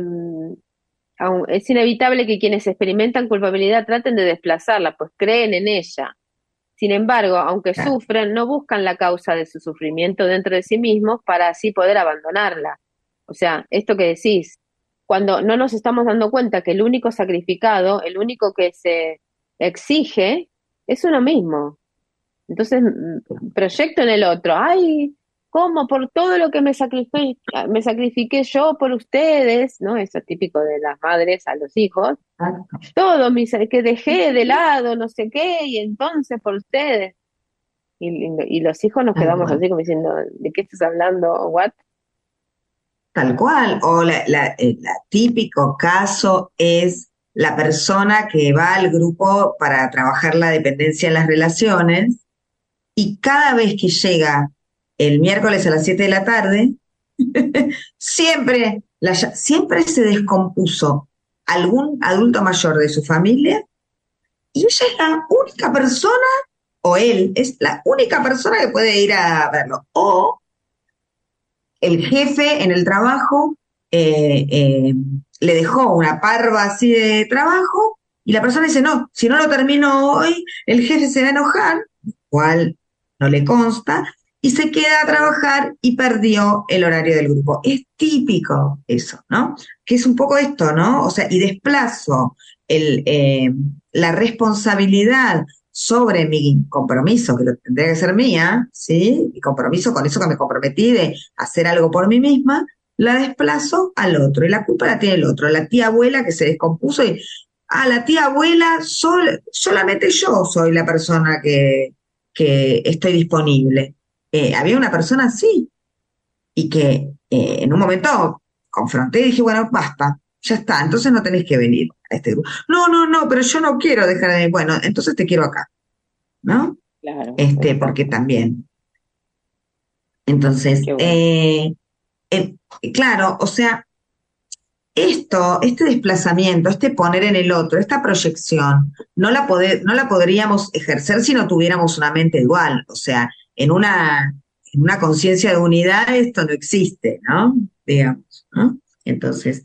es inevitable que quienes experimentan culpabilidad traten de desplazarla, pues creen en ella. Sin embargo, aunque Claro. sufren, no buscan la causa de su sufrimiento dentro de sí mismos para así poder abandonarla. O sea, esto que decís, cuando no nos estamos dando cuenta que el único sacrificado, el único que se exige, es uno mismo. Entonces, proyecto en el otro, ay, ¿cómo? Por todo lo que me sacrifiqué yo por ustedes, ¿no? Eso es típico de las madres a los hijos, Ah, todo que dejé de lado, no sé qué, y entonces por ustedes. Y los hijos nos tal quedamos cual. así como diciendo, ¿de qué estás hablando? ¿What? Tal cual. O la típico caso es la persona que va al grupo para trabajar la dependencia en las relaciones y cada vez que llega el miércoles a las 7 de la tarde, siempre se descompuso algún adulto mayor de su familia y ella es la única persona, o él es la única persona que puede ir a verlo. O el jefe en el trabajo le dejó una parva así de trabajo y la persona dice, no, si no lo termino hoy, el jefe se va a enojar, cual no le consta, y se queda a Claro. trabajar y perdió el horario del grupo. Es típico eso, ¿no? Que es un poco esto, ¿no? O sea, y desplazo el, eh, la responsabilidad sobre mi compromiso, que lo tendría que ser mía, ¿sí? Mi compromiso con eso que me comprometí de hacer algo por mí misma, la desplazo al otro, y la culpa la tiene el otro, la tía abuela que se descompuso, y la tía abuela, solamente yo soy la persona que estoy disponible. Había una persona así, y que en un momento confronté y dije, bueno, basta, ya está, entonces no tenés que venir a este grupo. No, pero yo no quiero dejar de... Bueno, entonces te quiero acá, ¿no? Claro, Porque también. Entonces, qué bueno. claro, o sea, este desplazamiento, este poner en el otro, esta proyección, no la podríamos ejercer si no tuviéramos una mente dual. O sea, en una conciencia de unidad esto no existe, ¿no? Digamos, ¿no? Entonces,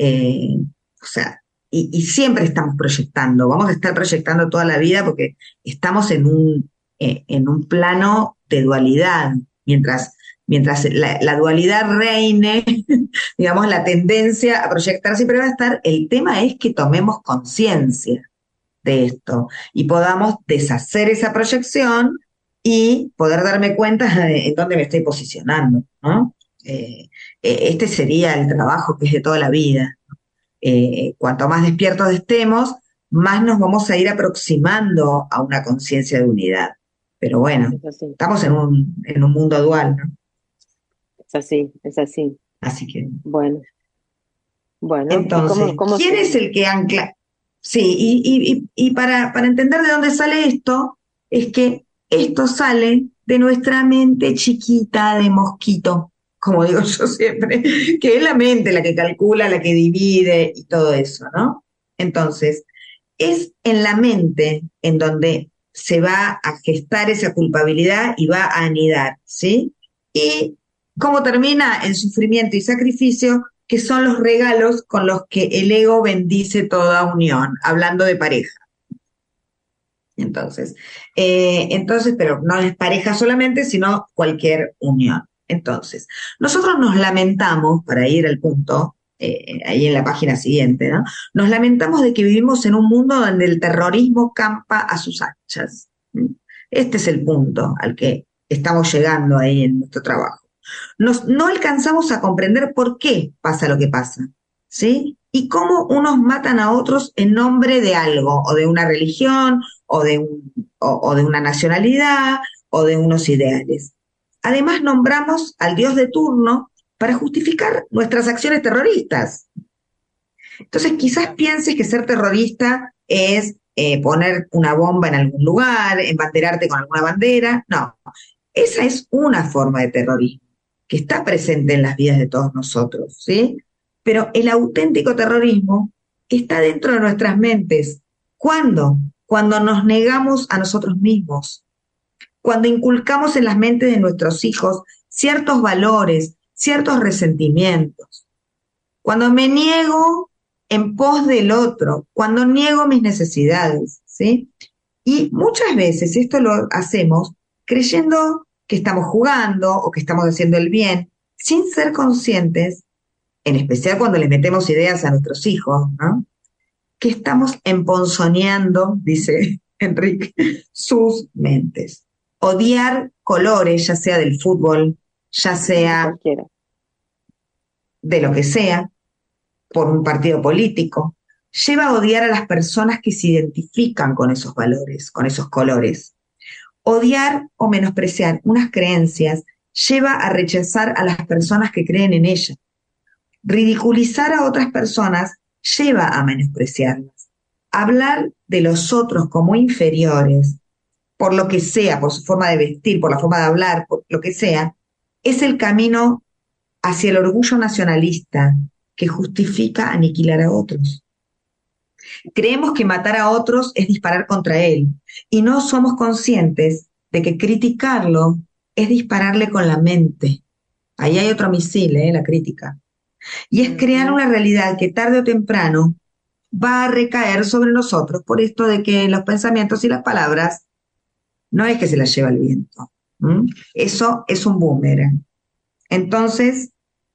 o sea, y siempre estamos proyectando, vamos a estar proyectando toda la vida porque estamos en un plano de dualidad. Mientras la dualidad reine, digamos, la tendencia a proyectar siempre va a estar. El tema es que tomemos conciencia de esto y podamos deshacer esa proyección y poder darme cuenta de en dónde me estoy posicionando, ¿no? Este sería el trabajo que es de toda la vida. Cuanto más despiertos estemos, más nos vamos a ir aproximando a una conciencia de unidad. Pero bueno, Es así, estamos en un mundo dual, ¿no? es así, es así. Así que... Bueno, ¿y Entonces, cómo ¿quién es seguimos? el que ancla? Sí, y para entender de dónde sale esto, es que esto sale de nuestra mente chiquita de mosquito, como digo yo siempre, que es la mente la que calcula, la que divide y todo eso, ¿no? Entonces, es en la mente en donde se va a gestar esa culpabilidad y va a anidar, ¿sí? Y cómo termina en sufrimiento y sacrificio, que son los regalos con los que el ego bendice toda unión, hablando de pareja. Entonces, pero no es pareja solamente, sino cualquier unión. Entonces, nosotros nos lamentamos, para ir al punto, ahí en la página siguiente, ¿no? Nos lamentamos de que vivimos en un mundo donde el terrorismo campa a sus anchas. Este es el punto al que estamos llegando ahí en nuestro trabajo. No alcanzamos a comprender por qué pasa lo que pasa, ¿sí? Y cómo unos matan a otros en nombre de algo, o de una religión, o de una nacionalidad, o de unos ideales. Además, nombramos al Dios de turno para justificar nuestras acciones terroristas. Entonces, quizás pienses que ser terrorista es poner una bomba en algún lugar, embanderarte con alguna bandera. No, esa es una forma de terrorismo que está presente en las vidas de todos nosotros, ¿sí? Pero el auténtico terrorismo está dentro de nuestras mentes. ¿Cuándo? Cuando nos negamos a nosotros mismos, cuando inculcamos en las mentes de nuestros hijos ciertos valores, ciertos resentimientos, cuando me niego en pos del otro, cuando niego mis necesidades, ¿sí? Y muchas veces esto lo hacemos creyendo que estamos jugando o que estamos haciendo el bien, sin ser conscientes, en especial cuando les metemos ideas a nuestros hijos, ¿no? Que estamos emponzoñando, dice Enrique, sus mentes. Odiar colores, ya sea del fútbol, ya sea Cualquiera. de lo que sea, por un partido político, lleva a odiar a las personas que se identifican con esos valores, con esos colores. Odiar o menospreciar unas creencias lleva a rechazar a las personas que creen en ellas. Ridiculizar a otras personas lleva a menospreciarlas. Hablar de los otros como inferiores, por lo que sea, por su forma de vestir, por la forma de hablar, por lo que sea, es el camino hacia el orgullo nacionalista que justifica aniquilar a otros. Creemos que matar a otros es disparar contra él y no somos conscientes de que criticarlo es dispararle con la mente. Ahí hay otro misil, la crítica. Y es crear una realidad que tarde o temprano va a recaer sobre nosotros por esto de que los pensamientos y las palabras no es que se las lleva el viento. Eso es un boomerang. Entonces,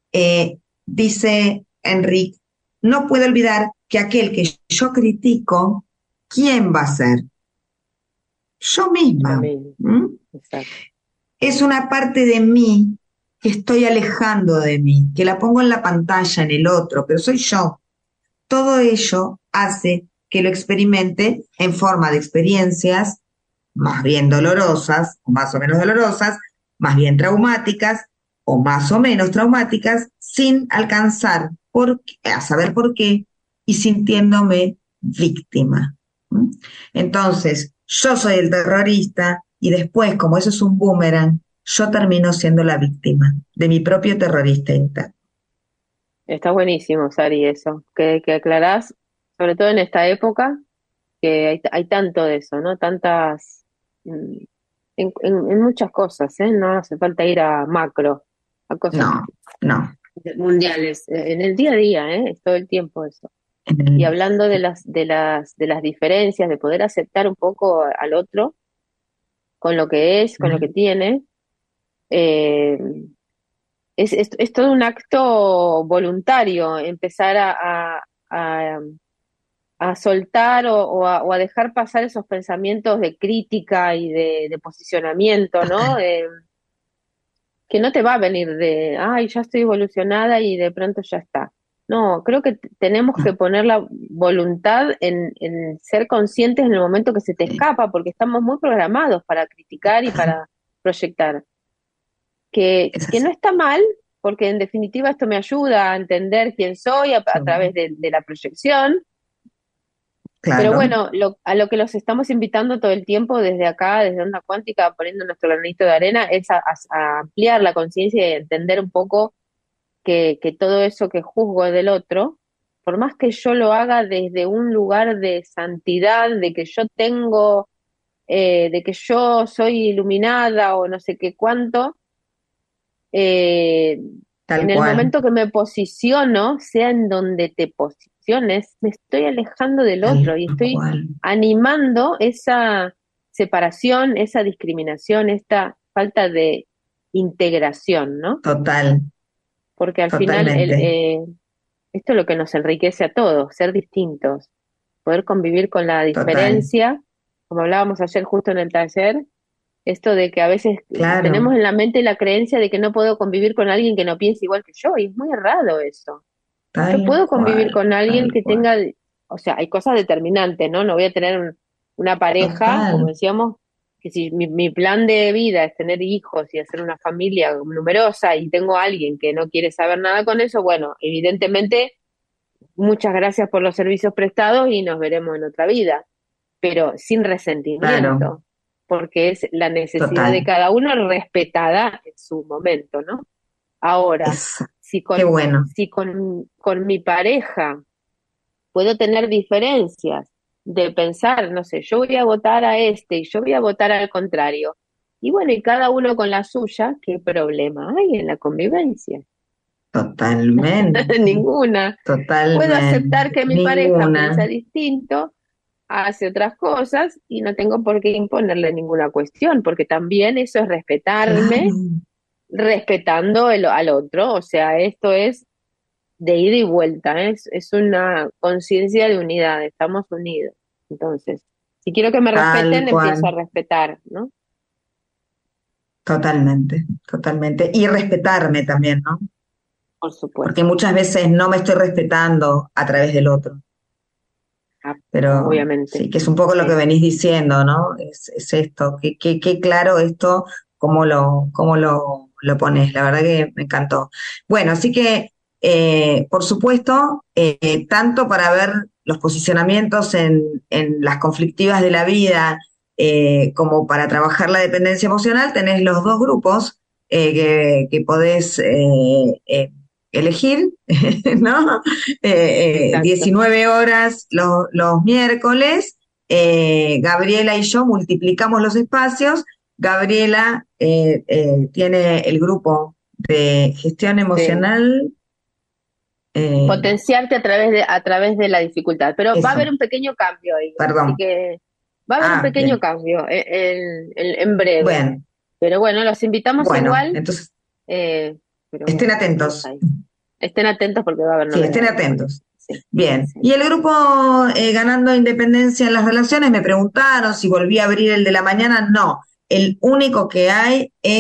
dice Enrique, no puedo olvidar que aquel que yo critico, ¿quién va a ser? Yo misma. Exacto. Es una parte de mí que estoy alejando de mí, que la pongo en la pantalla, en el otro, pero soy yo. Todo ello hace que lo experimente en forma de experiencias más bien dolorosas, o más o menos dolorosas, más bien traumáticas, o más o menos traumáticas, sin alcanzar a saber por qué y sintiéndome víctima. ¿Mm? Entonces, yo soy el terrorista y después, como eso es un boomerang, yo termino siendo la víctima de mi propio terrorista interno. Está buenísimo, Sari, eso, que aclarás, sobre todo en esta época, que hay tanto de eso, ¿no? Tantas, en muchas cosas, ¿eh? No hace falta ir a macro, a cosas No. mundiales, en el día a día, ¿eh? Es todo el tiempo eso. Y hablando de las diferencias, de poder aceptar un poco al otro con lo que es, con lo que tiene, es todo un acto voluntario empezar a soltar o a dejar pasar esos pensamientos de crítica y de posicionamiento, ¿no? Que no te va a venir de, ay, ya estoy evolucionada y de pronto ya está. No, creo que tenemos que poner la voluntad en ser conscientes en el momento que se te escapa, porque estamos muy programados para criticar y para proyectar. Que no está mal, porque en definitiva esto me ayuda a entender quién soy a través de la proyección. Claro. Pero bueno, a lo que los estamos invitando todo el tiempo desde acá, desde Onda Cuántica, poniendo nuestro granito de arena, es a ampliar la conciencia y entender un poco que todo eso que juzgo del otro, por más que yo lo haga desde un lugar de santidad, de que yo tengo, de que yo soy iluminada o no sé qué cuánto, en el momento que me posiciono, sea en donde te posiciones, me estoy alejando del otro y estoy animando esa separación, esa discriminación, esta falta de integración, ¿no? Total. Porque al final esto es lo que nos enriquece a todos, ser distintos, poder convivir con la diferencia, como hablábamos ayer justo en el taller, esto de que a veces tenemos en la mente la creencia de que no puedo convivir con alguien que no piense igual que yo, y es muy errado eso. Yo puedo convivir con alguien que tenga, o sea, hay cosas determinantes, ¿no? No voy a tener una pareja, como decíamos, que si mi plan de vida es tener hijos y hacer una familia numerosa y tengo a alguien que no quiere saber nada con eso, bueno, evidentemente, muchas gracias por los servicios prestados y nos veremos en otra vida, pero sin resentimiento, porque es la necesidad de cada uno respetada en su momento, ¿no? Ahora, si con mi pareja puedo tener diferencias, de pensar, no sé, yo voy a votar a este y yo voy a votar al contrario. Y bueno, y cada uno con la suya, ¿qué problema hay en la convivencia? Totalmente. Ninguna. Totalmente. Puedo aceptar que mi pareja piensa distinto, hace otras cosas y no tengo por qué imponerle ninguna cuestión, porque también eso es respetarme, respetando al otro. O sea, esto es de ida y vuelta, es una conciencia de unidad, estamos unidos. Entonces, si quiero que me respeten, empiezo a respetar, ¿no? Totalmente. Y respetarme también, ¿no? Por supuesto. Porque muchas veces no me estoy respetando a través del otro. Pero obviamente. Sí, que es un poco lo que venís diciendo, ¿no? Es esto, que claro esto, cómo lo pones, la verdad que me encantó. Bueno, así que por supuesto, tanto para ver los posicionamientos en las conflictivas de la vida, como para trabajar la dependencia emocional, tenés los dos grupos que podés elegir, ¿no? 19 horas los miércoles. Gabriela y yo multiplicamos los espacios. Gabriela tiene el grupo de gestión emocional. Potenciarte a través de la dificultad, pero va a haber un pequeño cambio ahí. Perdón. Así que va a haber un pequeño cambio en breve. Bueno. Pero bueno, los invitamos igual. Entonces, pero estén atentos. Estén atentos porque va a haber novedades. Sí, estén atentos. Sí, bien. Sí. Y el grupo Ganando Independencia en las Relaciones, me preguntaron si volví a abrir el de la mañana. No, el único que hay es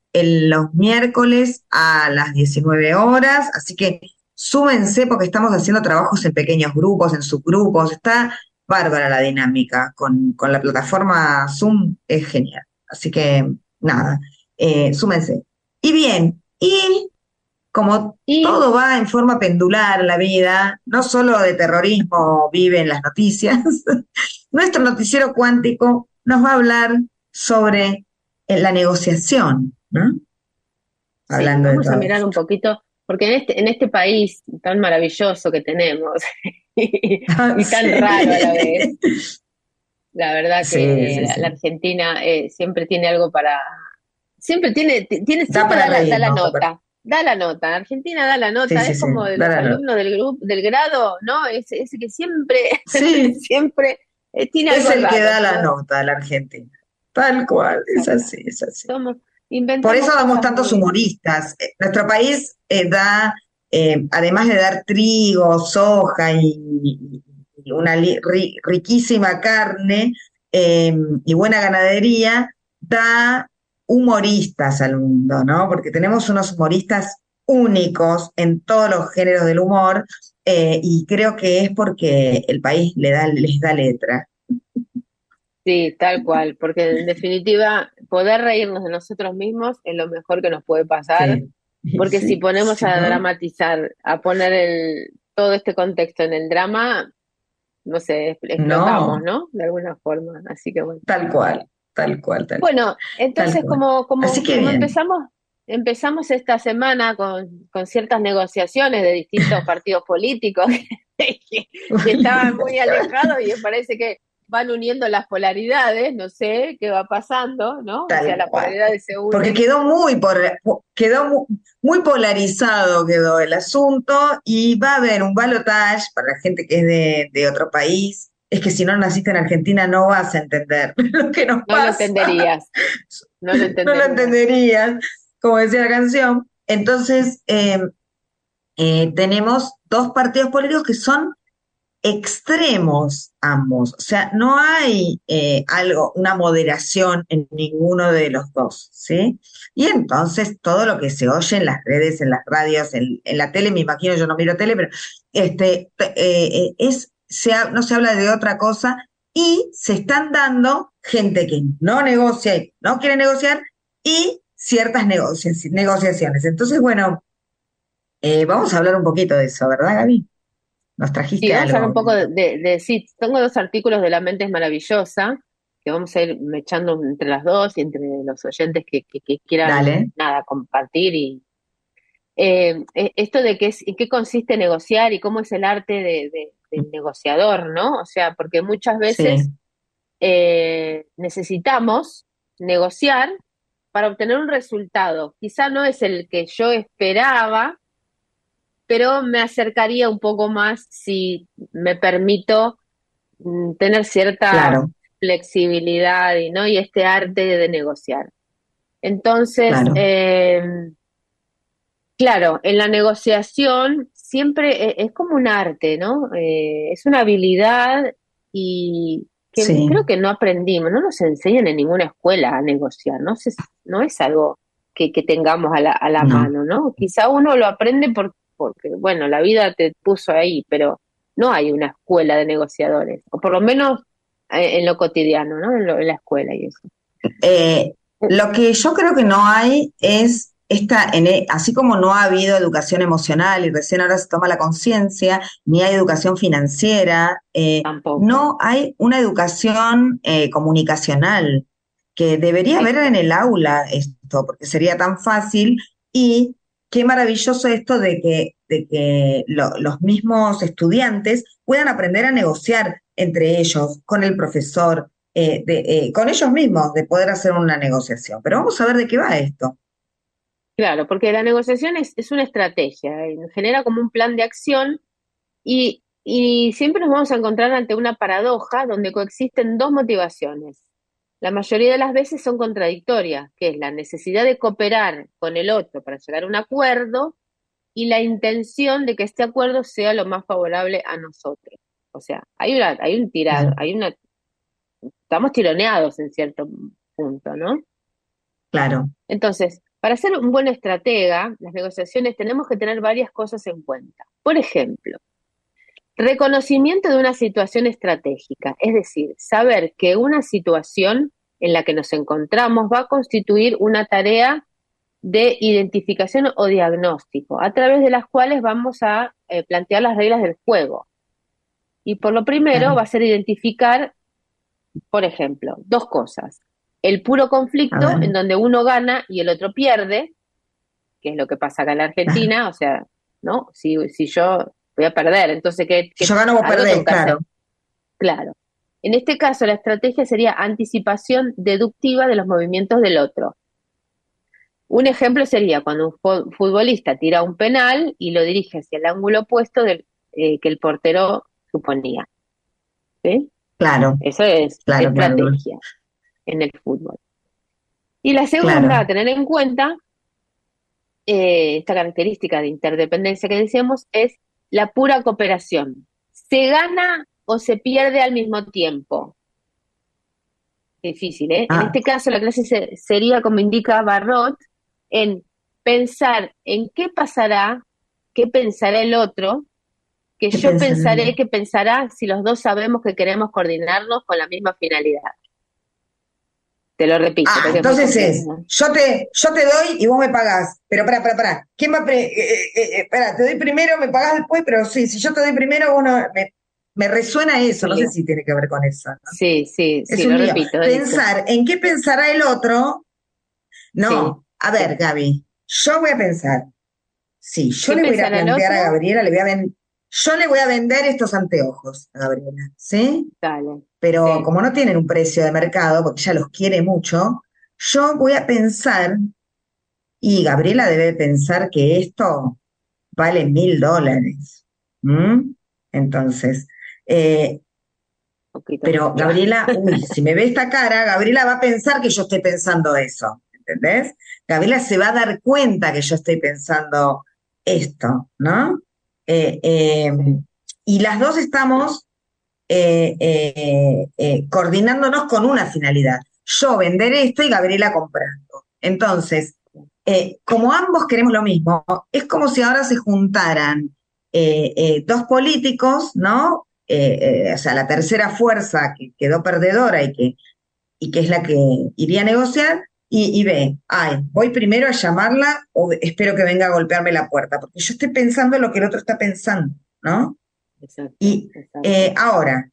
los miércoles a las 19 horas, así que súmense porque estamos haciendo trabajos en pequeños grupos, en subgrupos, está bárbara la dinámica con la plataforma Zoom, es genial. Así que nada, súmense. Y bien, y como Y todo va en forma pendular en la vida, no solo de terrorismo viven las noticias, nuestro noticiero cuántico nos va a hablar sobre la negociación, ¿no? sí, Hablando de vamos a todo mirar un esto. poquito, porque en este país tan maravilloso que tenemos y tan raro a la vez, Sí. la verdad Sí, que sí, la sí. Argentina siempre tiene algo siempre Da siempre para da la reírnos, nota. Da la nota, Argentina da la sí, nota, sí, es sí, como de da los la nota. alumnos del grupo, del grado, ¿no? Ese que siempre, Sí, siempre tiene es algo el que raro, da la ¿no? nota, la Argentina. Tal cual, es así, Exactamente. es así. Somos, Por eso inventamos damos cosas tantos muy, humoristas. Nuestro país da, además de dar trigo, soja y una riquísima carne y buena ganadería, da humoristas al mundo, ¿no? Porque tenemos unos humoristas únicos en todos los géneros del humor y creo que es porque el país les da letra. sí, tal cual, porque en definitiva, poder reírnos de nosotros mismos es lo mejor que nos puede pasar, Sí, y porque si sí, ponemos sí, a ¿no? dramatizar, a poner todo este contexto en el drama, no sé, explotamos, No, ¿no? De alguna forma, así que bueno. tal cual, tal cual, Bueno, tal entonces cual. Así que como bien. empezamos esta semana con ciertas negociaciones de distintos partidos políticos que estaban muy alejados y me parece que van uniendo las polaridades, no sé qué va pasando, ¿no? O sea, Tal las cual. polaridades se Porque unen. quedó muy polarizado quedó el asunto y va a haber un balotaje para la gente que es de otro país. Es que si no naciste en Argentina no vas a entender lo que nos No lo pasa, entenderías, no lo no lo entenderías. entenderías, como decía la canción. Entonces, tenemos dos partidos políticos que son extremos ambos, o sea, no hay una moderación en ninguno de los dos, ¿sí? Y entonces todo lo que se oye en las redes, en las radios, en la tele, me imagino, yo no miro tele, pero no se habla de otra cosa y se están dando gente que no negocia y no quiere negociar y ciertas negociaciones. Entonces, bueno, vamos a hablar un poquito de eso, ¿verdad, Gaby? Nos Sí, trajiste vamos a hablar algo. un poco sí, tengo dos artículos de La mente es maravillosa, que vamos a ir echando entre las dos y entre los oyentes que quieran, Dale. nada, compartir y esto de en qué consiste negociar y cómo es el arte del negociador, ¿no? O sea, porque muchas veces Sí, necesitamos negociar para obtener un resultado. Quizá no es el que yo esperaba, pero me acercaría un poco más si me permito tener cierta claro, flexibilidad y este arte de negociar. Entonces, claro, claro, en la negociación siempre es como un arte, ¿no? Es una habilidad y que sí, creo que no aprendimos, no nos enseñan en ninguna escuela a negociar, no es algo que tengamos a la no. mano, ¿no? Quizá uno lo aprende porque, bueno, la vida te puso ahí, pero no hay una escuela de negociadores, o por lo menos en lo cotidiano, ¿no? En la escuela y eso. Eh, lo que yo creo que no hay es así como no ha habido educación emocional y recién ahora se toma la conciencia, ni hay educación financiera, Tampoco. no hay una educación comunicacional que debería haber en Exacto. el aula esto, porque sería tan fácil y qué maravilloso esto de que los mismos estudiantes puedan aprender a negociar entre ellos, con el profesor, con ellos mismos, de poder hacer una negociación. Pero vamos a ver de qué va esto. Claro, porque la negociación es una estrategia, genera como un plan de acción y siempre nos vamos a encontrar ante una paradoja donde coexisten dos motivaciones. La mayoría de las veces son contradictorias, que es la necesidad de cooperar con el otro para llegar a un acuerdo y la intención de que este acuerdo sea lo más favorable a nosotros. O sea, hay un tirado, Claro, estamos tironeados en cierto punto, ¿no? claro, Entonces, Para ser un buen estratega, las negociaciones tenemos que tener varias cosas en cuenta. Por ejemplo, reconocimiento de una situación estratégica, es decir, saber que una situación en la que nos encontramos va a constituir una tarea de identificación o diagnóstico, a través de las cuales vamos a plantear las reglas del juego. Y por lo primero va a ser identificar, por ejemplo, dos cosas. El puro conflicto, en donde uno gana y el otro pierde, que es lo que pasa acá en la Argentina, o sea, ¿no? Si yo voy a perder, entonces yo gano, vos perdés, claro. Claro. En este caso, la estrategia sería anticipación deductiva de los movimientos del otro. Un ejemplo sería cuando un futbolista tira un penal y lo dirige hacia el ángulo opuesto que el portero suponía. ¿Sí? Claro. Eso es estrategia en el fútbol. Y la segunda a tener en cuenta, esta característica de interdependencia que decíamos, es la pura cooperación. ¿Se gana o se pierde al mismo tiempo? Difícil, ¿eh? En este caso la clase sería, como indica Barrot, en pensar en qué pasará, qué pensará el otro, que yo pensaré qué pensará si los dos sabemos que queremos coordinarnos con la misma finalidad. Te lo repito. Entonces es, yo te doy y vos me pagás, pero pará, ¿quién va te doy primero, me pagás después, pero sí, si yo te doy primero, vos no, me resuena eso, no sé si tiene que ver con eso, ¿no? Sí, lo repito. Pensar en qué pensará el otro, no, a ver, Gaby, yo voy a pensar, sí, yo le voy a ir a plantear a Gabriela, yo le voy a vender estos anteojos a Gabriela, ¿sí? Dale. Pero como no tienen un precio de mercado, porque ella los quiere mucho, yo voy a pensar, y Gabriela debe pensar que esto vale $1.000. Entonces, pero Gabriela, si me ve esta cara, Gabriela va a pensar que yo estoy pensando eso, ¿entendés? Gabriela se va a dar cuenta que yo estoy pensando esto, ¿no? Y las dos estamos coordinándonos con una finalidad. Yo vender esto y Gabriela comprando. Entonces, como ambos queremos lo mismo, es como si ahora se juntaran dos políticos, ¿no? O sea, la tercera fuerza que quedó perdedora y que es la que iría a negociar, y ve, voy primero a llamarla o espero que venga a golpearme la puerta, porque yo estoy pensando en lo que el otro está pensando, ¿no? Exacto, y ahora,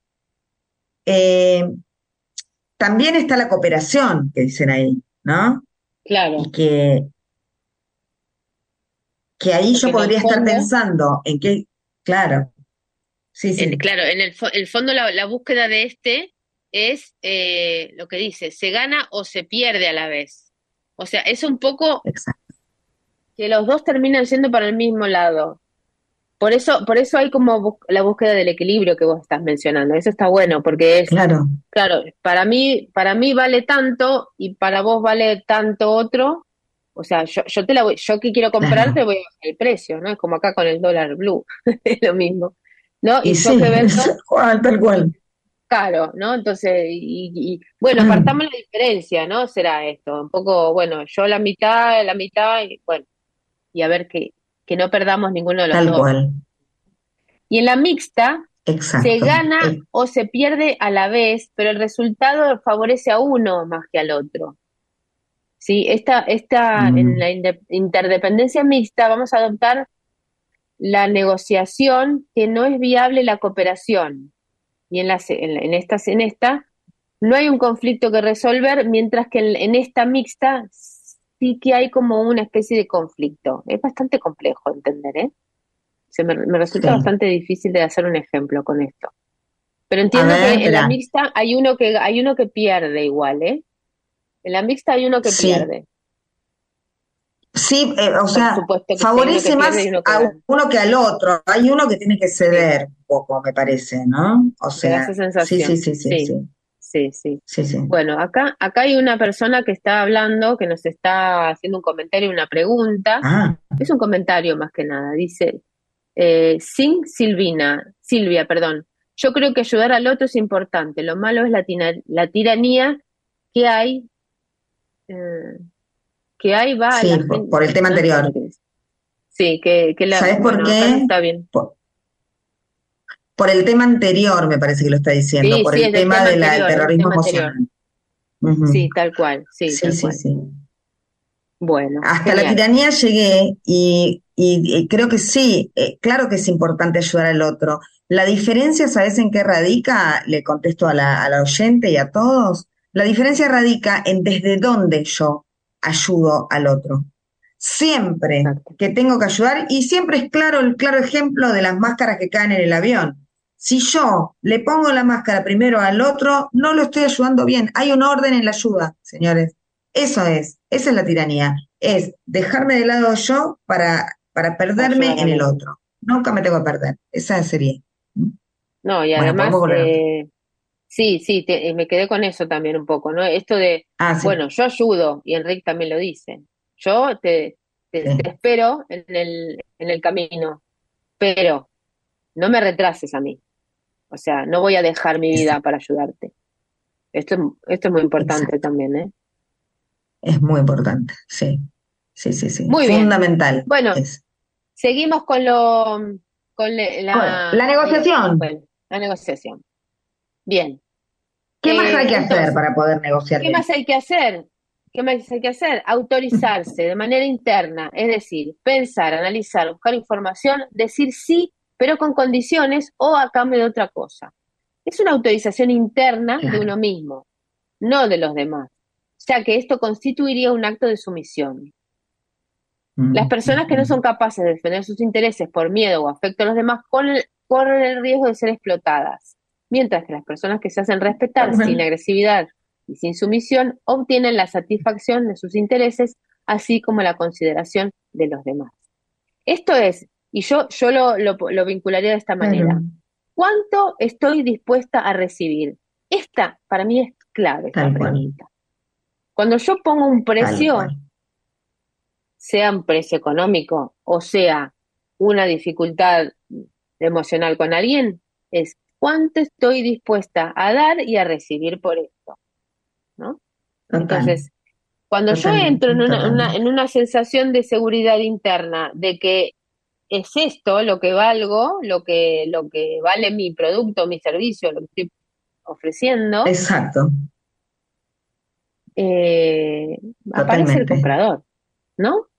también está la cooperación que dicen ahí, ¿no? Claro. Y que ahí yo podría estar pensando en qué, claro. Sí. Claro, en el fondo la búsqueda de es lo que dice, se gana o se pierde a la vez. O sea, es un poco que los dos terminan yendo para el mismo lado. Por eso hay como la búsqueda del equilibrio que vos estás mencionando. Eso está bueno, porque es claro, para mí vale tanto y para vos vale tanto otro. O sea, yo que quiero comprar te voy a bajar el precio, ¿no? Es como acá con el dólar blue, es lo mismo, ¿no? Y yo que vendo, tal cual. Claro, ¿no? Entonces, bueno, apartamos la diferencia, ¿no? Será esto, un poco, bueno, yo la mitad, y bueno, y a ver que no perdamos ninguno de los dos. Tal cual. Y en la mixta, exacto, se gana o se pierde a la vez, pero el resultado favorece a uno más que al otro. ¿Sí? En la interdependencia mixta vamos a adoptar la negociación, que no es viable la cooperación. Y en esta no hay un conflicto que resolver, mientras que en esta mixta sí que hay como una especie de conflicto. Es bastante complejo entender, ¿eh? Me resulta bastante difícil de hacer un ejemplo con esto. Pero entiendo que en la mixta hay uno que pierde igual, ¿eh? En la mixta hay uno que pierde. Sí, o sea, favorece más a uno que al otro. Hay uno que tiene que ceder un poco, me parece, ¿no? O sea, esa sensación. Sí. Bueno, acá hay una persona que está hablando, que nos está haciendo un comentario y una pregunta. Es un comentario más que nada. Dice, Silvia, perdón. Yo creo que ayudar al otro es importante. Lo malo es la tiranía que hay. que ahí va Sí, la por, gente. por el tema No sé anterior. qué es. Sí, que ¿Sabes por bueno, acá no qué? está bien. Por el tema anterior, me parece que lo está diciendo, Sí, por sí, el es del tema tema del anterior, es del terrorismo tema anterior. emocional. Ujú. Sí, tal cual, sí, Sí, tal sí, cual. sí. Bueno, Hasta la genial. tiranía llegué y creo que sí, claro que es importante ayudar al otro. La diferencia, ¿sabes en qué radica? Le contesto a la oyente y a todos. La diferencia radica en desde dónde yo ayudo al otro. Siempre Exacto. que tengo que ayudar, y siempre es claro el claro ejemplo de las máscaras que caen en el avión. Si yo le pongo la máscara primero al otro, no lo estoy ayudando bien. Hay un orden en la ayuda, señores. Esa es la tiranía, es dejarme de lado yo para Para perderme ayudar en al el otro. otro. Nunca me tengo que perder, esa sería. No, y Bueno, podemos además, volver a otra. sí, sí, me quedé con eso también un poco, ¿no? Esto de, Ah, sí, bueno, yo ayudo, y Enrique también lo dice, yo te sí, espero en el camino, pero no me retrases a mí, o sea, no voy a dejar mi vida exacto, para ayudarte. Esto es muy importante exacto. también, ¿eh? Es muy importante, sí, sí, sí, sí. Muy bien. Fundamental Bueno, es. seguimos con Bueno, la negociación. bueno, la negociación. Bien. ¿Qué más hay que hacer Entonces, para poder negociar ¿qué más bien? hay que hacer? ¿Qué más hay que hacer? Autorizarse de manera interna, es decir, pensar, analizar, buscar información, decir sí, pero con condiciones o a cambio de otra cosa. Es una autorización interna de Claro. uno mismo, no de los demás, ya que esto constituiría un acto de sumisión. Las personas que no son capaces de defender sus intereses por miedo o afecto a los demás corren el riesgo de ser explotadas, mientras que las personas que se hacen respetar sin Bueno, agresividad y sin sumisión obtienen la satisfacción de sus intereses, así como la consideración de los demás. Esto es, y yo lo vincularía de esta claro, manera. ¿Cuánto estoy dispuesta a recibir? Esta, para mí, es clave, esta tal cual, pregunta. Cuando yo pongo un tal precio, cual. sea un precio económico o sea una dificultad emocional con alguien, es cuánto estoy dispuesta a dar y a recibir por esto, ¿no? Total, Entonces, cuando yo entro totalmente, en totalmente. una sensación de seguridad interna, de que es esto lo que valgo, lo que vale mi producto, mi servicio, lo que estoy ofreciendo, Exacto, eh, aparece el totalmente. comprador, ¿no?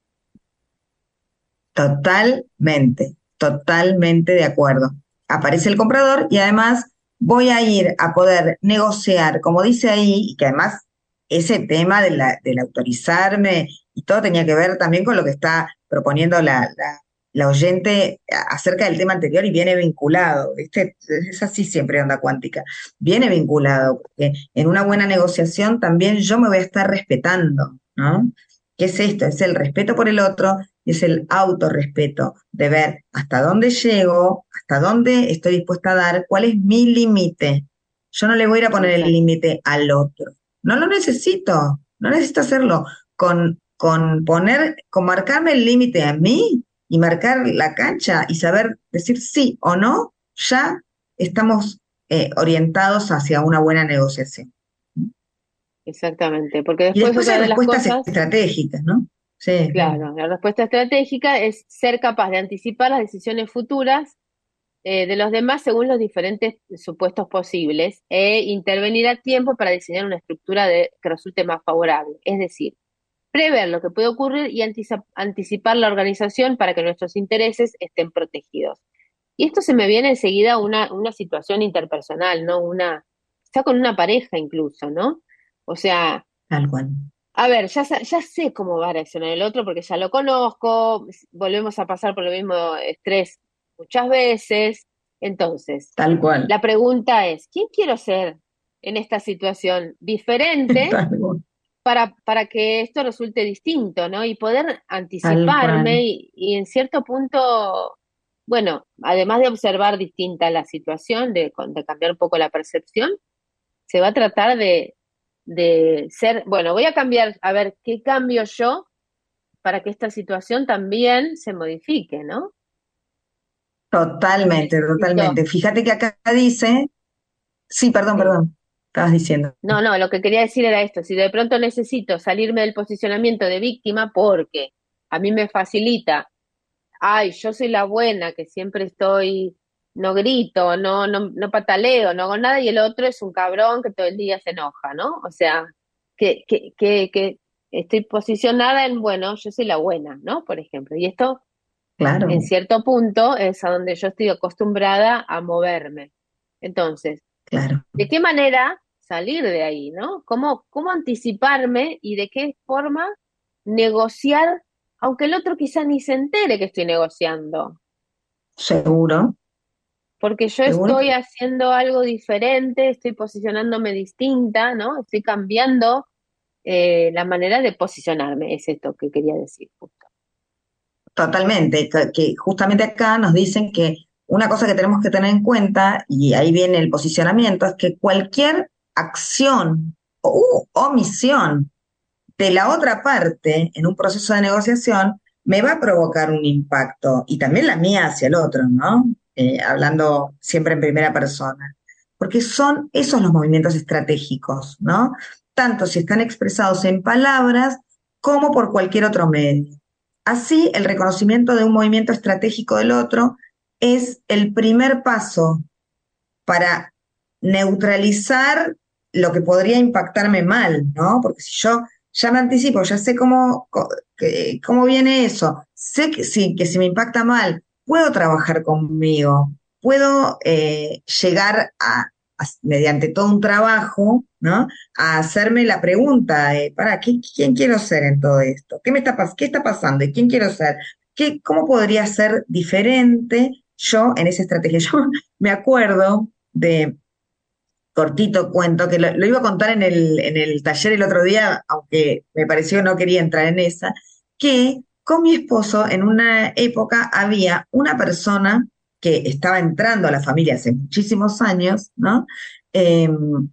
Totalmente, totalmente de acuerdo. Aparece el comprador y además voy a ir a poder negociar, como dice ahí, y que además ese tema del autorizarme y todo tenía que ver también con lo que está proponiendo la oyente acerca del tema anterior y viene vinculado, ¿viste? Es así siempre onda cuántica. Viene vinculado, porque en una buena negociación también yo me voy a estar respetando, ¿no? ¿Qué es esto? Es el respeto por el otro, es el autorrespeto, de ver hasta dónde llego, hasta dónde estoy dispuesta a dar, cuál es mi límite. Yo no le voy a ir a poner el Exacto. límite al otro. No lo necesito, no necesito hacerlo. Con marcarme el límite a mí y marcar la cancha y saber decir sí o no, ya estamos orientados hacia una buena negociación. Exactamente, porque Y después después hay otra de las respuestas cosas, estratégicas, ¿no? Sí, bien. claro, la respuesta estratégica es ser capaz de anticipar las decisiones futuras de los demás según los diferentes supuestos posibles e intervenir a tiempo para diseñar una estructura que resulte más favorable. Es decir, prever lo que puede ocurrir y anticipar la organización para que nuestros intereses estén protegidos. Y esto se me viene enseguida una situación interpersonal, ¿no? Ya con una pareja incluso, ¿no? O sea, Tal cual. a ver, ya sé cómo va a reaccionar el otro porque ya lo conozco, volvemos a pasar por el mismo estrés muchas veces. Entonces, Tal cual. la pregunta es, ¿quién quiero ser en esta situación diferente Tal cual. para que esto resulte distinto, ¿no? Y poder Tal anticiparme cual. y en cierto punto, bueno, además de observar distinta la situación, de cambiar un poco la percepción, se va a tratar de ser, bueno, voy a cambiar, a ver, ¿qué cambio yo para que esta situación también se modifique, ¿no? Totalmente, Necesito, totalmente. Fíjate que acá dice, sí, perdón, sí. perdón. estabas diciendo. No, lo que quería decir era esto, si de pronto necesito salirme del posicionamiento de víctima porque a mí me facilita, ay, yo soy la buena, que siempre estoy, no grito, no pataleo, no hago nada, y el otro es un cabrón que todo el día se enoja, ¿no? O sea, que estoy posicionada en, bueno, yo soy la buena, ¿no? Por ejemplo, y esto en Claro, cierto punto es a donde yo estoy acostumbrada a moverme. Entonces, claro. ¿de qué manera salir de ahí, ¿no? ¿Cómo anticiparme y de qué forma negociar, aunque el otro quizá ni se entere que estoy negociando? Seguro, Porque yo seguro. estoy haciendo algo diferente, estoy posicionándome distinta, ¿no? Estoy cambiando la manera de posicionarme, es esto que quería decir justo. Totalmente, que justamente acá nos dicen que una cosa que tenemos que tener en cuenta, y ahí viene el posicionamiento, es que cualquier acción o omisión de la otra parte en un proceso de negociación me va a provocar un impacto, y también la mía hacia el otro, ¿no? Hablando siempre en primera persona, porque son esos los movimientos estratégicos, ¿no? Tanto si están expresados en palabras como por cualquier otro medio. Así, el reconocimiento de un movimiento estratégico del otro es el primer paso para neutralizar lo que podría impactarme mal, ¿no? Porque si yo ya me anticipo, ya sé cómo viene eso, sé que si me impacta mal, puedo trabajar conmigo, puedo llegar mediante todo un trabajo, ¿no? A hacerme la pregunta de, ¿quién quiero ser en todo esto? ¿Qué está pasando? ¿Y quién quiero ser? ¿Cómo podría ser diferente yo en esa estrategia? Yo me acuerdo de cortito cuento, que lo iba a contar en el taller el otro día, aunque me pareció que no quería entrar en esa, que con mi esposo en una época había una persona que estaba entrando a la familia hace muchísimos años, ¿no? Eh,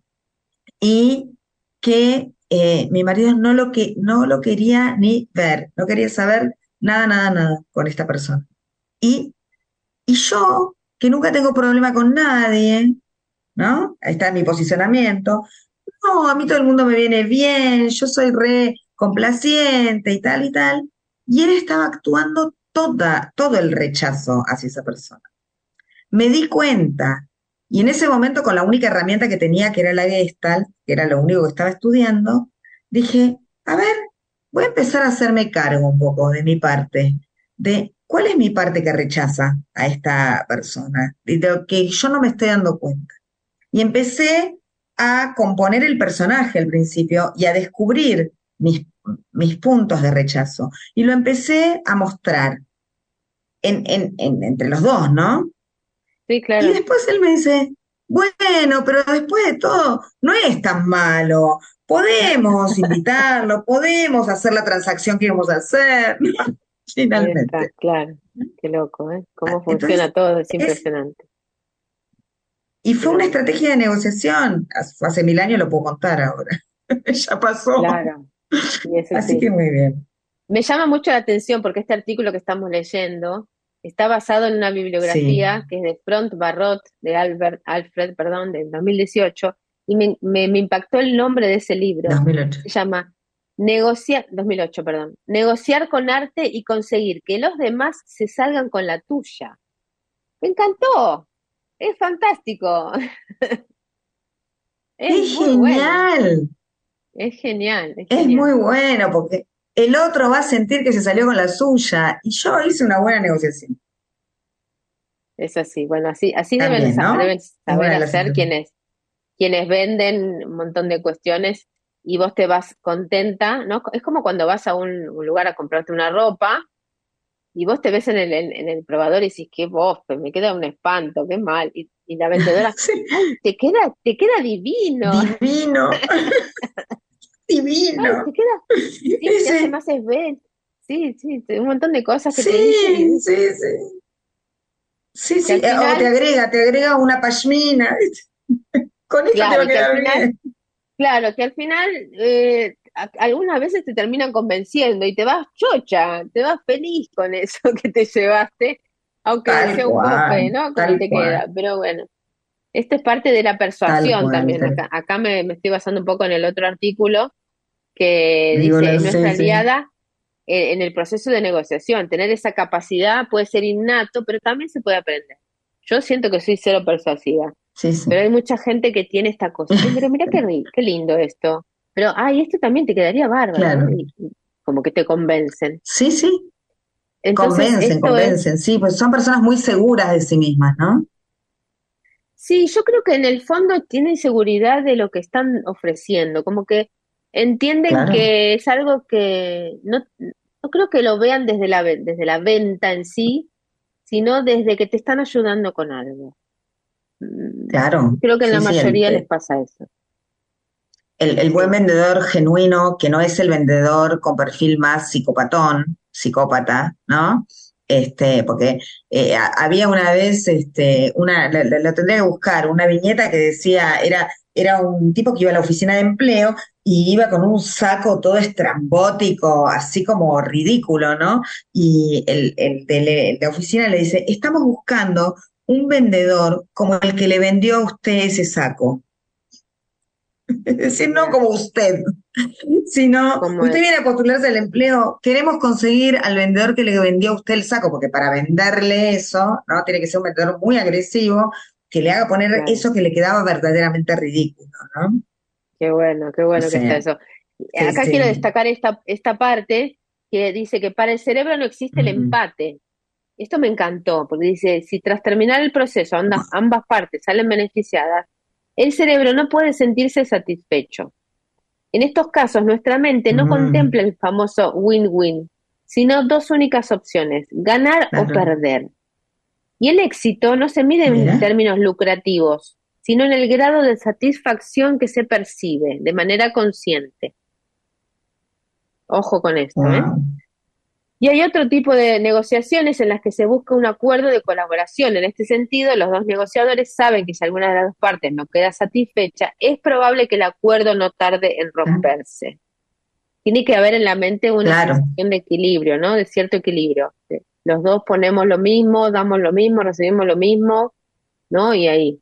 y que mi marido no lo quería ni ver, no quería saber nada, nada, nada con esta persona. Y, y yo, que nunca tengo problema con nadie, ¿no? Ahí está mi posicionamiento. No, a mí todo el mundo me viene bien, yo soy re complaciente y tal y tal. Y él estaba actuando todo el rechazo hacia esa persona. Me di cuenta, y en ese momento con la única herramienta que tenía, que era la Gestalt, que era lo único que estaba estudiando, dije, a ver, voy a empezar a hacerme cargo un poco de mi parte, de cuál es mi parte que rechaza a esta persona, de lo que yo no me estoy dando cuenta. Y empecé a componer el personaje al principio y a descubrir mis puntos de rechazo. Y lo empecé a mostrar entre los dos, ¿no? Sí, Y claro. después él me dice, bueno, pero después de todo, no es tan malo. Podemos invitarlo, podemos hacer la transacción que íbamos a hacer, Ahí está, finalmente. claro. Qué loco, ¿eh? Cómo Entonces, funciona todo, es es, impresionante. y fue una Tremendo. estrategia de negociación. Hace 1000 años lo puedo contar ahora. Ya pasó. Claro, y eso Así sí. que muy bien. Me llama mucho la atención porque este artículo que estamos leyendo está basado en una Sí, bibliografía que es de Front Barrot, de Alfred, perdón, del 2018, y me impactó el nombre de ese libro. 2008. Se llama 2008, perdón. Negociar con arte y conseguir que los demás se salgan con la tuya. Me encantó, es fantástico, es Es muy bueno, genial, es genial, es es genial. muy bueno porque el otro va a sentir que se salió con la suya y yo hice una buena negociación. Es así, bueno, así deben, También, ¿no? deben Es una saber de las hacer estrategias. quienes venden un montón de cuestiones y vos te vas contenta, ¿no? Es como cuando vas a un lugar a comprarte una ropa y vos te ves en el probador y decís, qué bofe, me queda un espanto, qué mal. Y la vendedora, Sí, ay, te queda divino, divino, ay, divino. te queda, sí, te hace Ese, más esbelto. Sí, sí, un montón de cosas que te dice y sí, sí, sí. Sí, que sí. al O final, te agrega una pashmina. Con esto te va claro, a y que al quedar final bien. claro, que al final algunas veces te terminan convenciendo y te vas chocha, te vas feliz con eso que te llevaste, aunque Tal sea un bofe, cual, ¿no? Como tal te cual. queda, pero bueno, Esto es parte de la Tal persuasión cual, también. Acá me estoy basando un poco en el otro artículo que digo, dice, nuestra sí, sí, aliada en el proceso de negociación. Tener esa capacidad puede ser innato, pero también se puede aprender. Yo siento que soy cero persuasiva, sí, sí. pero hay mucha gente que tiene esta cosa. Ay, pero mira qué lindo esto. Pero, ay, esto también te quedaría bárbaro, Claro. ¿no? Y como que te convencen. Sí, sí, Entonces, esto es, convencen, sí, pues son personas muy seguras de sí mismas, ¿no? sí, yo creo que en el fondo tienen seguridad de lo que están ofreciendo, como que entienden Claro, que es algo que no creo que lo vean desde la venta en sí, sino desde que te están ayudando con algo. claro, Creo que en la sí, sí, mayoría les pasa eso. el buen Sí, vendedor genuino, que no es el vendedor con perfil más psicopatón, psicópata, ¿no? Porque había una vez, lo tendría que buscar, una viñeta que decía, era un tipo que iba a la oficina de empleo y iba con un saco todo estrambótico, así como ridículo, ¿no? Y el de la oficina le dice, estamos buscando un vendedor como el que le vendió a usted ese saco. Es decir, no mira, como usted, sino como usted viene a postularse al empleo, queremos conseguir al vendedor que le vendió a usted el saco, porque para venderle eso, ¿no? Tiene que ser un vendedor muy agresivo, que le haga poner claro, eso que le quedaba verdaderamente ridículo, ¿no? qué O bueno que está sea, eso. sí, Acá quiero sí. destacar esta parte que dice que para el cerebro no existe el Ujú. empate. Esto me encantó, porque dice, si tras terminar el proceso ambas partes salen beneficiadas, el cerebro no puede sentirse satisfecho. En estos casos, nuestra mente no Mm, contempla el famoso win-win, sino dos únicas opciones, ganar o claro, perder. Y el éxito no se mide en mira, términos lucrativos, sino en el grado de satisfacción que se percibe de manera consciente. Ojo con esto, ¿eh? wow, Y hay otro tipo de negociaciones en las que se busca un acuerdo de colaboración. En este sentido, los dos negociadores saben que si alguna de las dos partes no queda satisfecha, es probable que el acuerdo no tarde en romperse. Tiene que haber en la mente una claro, sensación de equilibrio, ¿no? De cierto equilibrio. Los dos ponemos lo mismo, damos lo mismo, recibimos lo mismo, ¿no? Y ahí.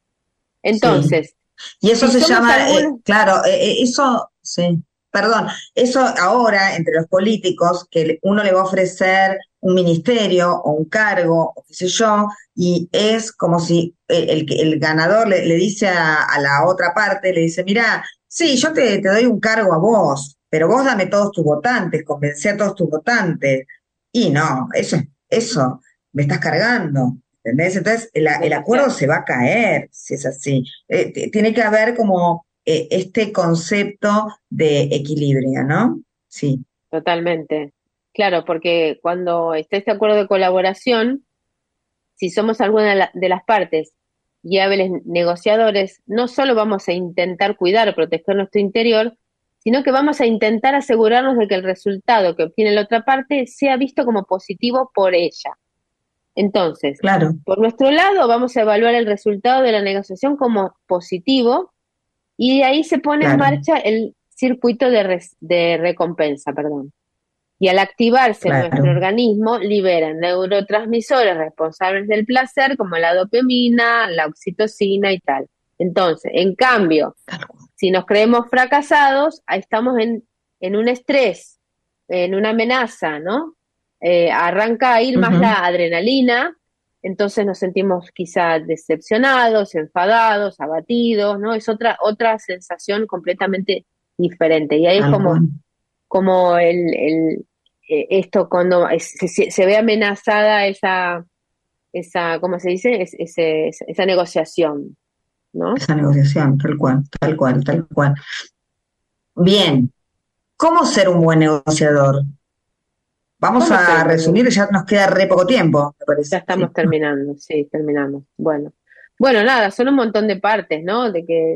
sí. Entonces, Y eso si se somos llama, algunos, claro, eso, sí, perdón, eso ahora entre los políticos, que uno le va a ofrecer un ministerio o un cargo, o qué sé yo, y es como si el ganador le dice a la otra parte, le dice, mira, sí, yo te doy un cargo a vos, pero vos dame todos tus votantes, convencé a todos tus votantes. Y no, eso, me estás cargando. ¿Entendés? Entonces el acuerdo demasiado. se va a caer si es así. Tiene que haber como este concepto de equilibrio, ¿no? Sí, Totalmente. Claro, porque cuando está este acuerdo de colaboración, si somos alguna de las partes y hábiles negociadores, no solo vamos a intentar cuidar o proteger nuestro interior, sino que vamos a intentar asegurarnos de que el resultado que obtiene la otra parte sea visto como positivo por ella. Entonces, claro. por nuestro lado, vamos a evaluar el resultado de la negociación como positivo y de ahí se pone en Claro, marcha el circuito de recompensa, perdón. Y al activarse en nuestro claro. organismo, libera neurotransmisores responsables del placer, como la dopamina, la oxitocina y tal. Entonces, en cambio, si nos creemos fracasados, ahí estamos en un estrés, en una amenaza, ¿no? Arranca a ir más Ujú, la adrenalina, entonces nos sentimos quizá decepcionados, enfadados, abatidos, ¿no? Es otra sensación completamente diferente. Y ahí es tal cual. como esto cuando se ve amenazada esa, ¿cómo se dice? Esa negociación, ¿no? Esa negociación, tal cual, tal cual, tal cual. Bien, ¿cómo ser un buen negociador? Vamos ¿Cómo ser a un buen resumir, ya nos queda re poco tiempo, me Ya parece. estamos Sí. terminando, sí, terminamos. Bueno. Bueno, nada, son un montón de partes, ¿no?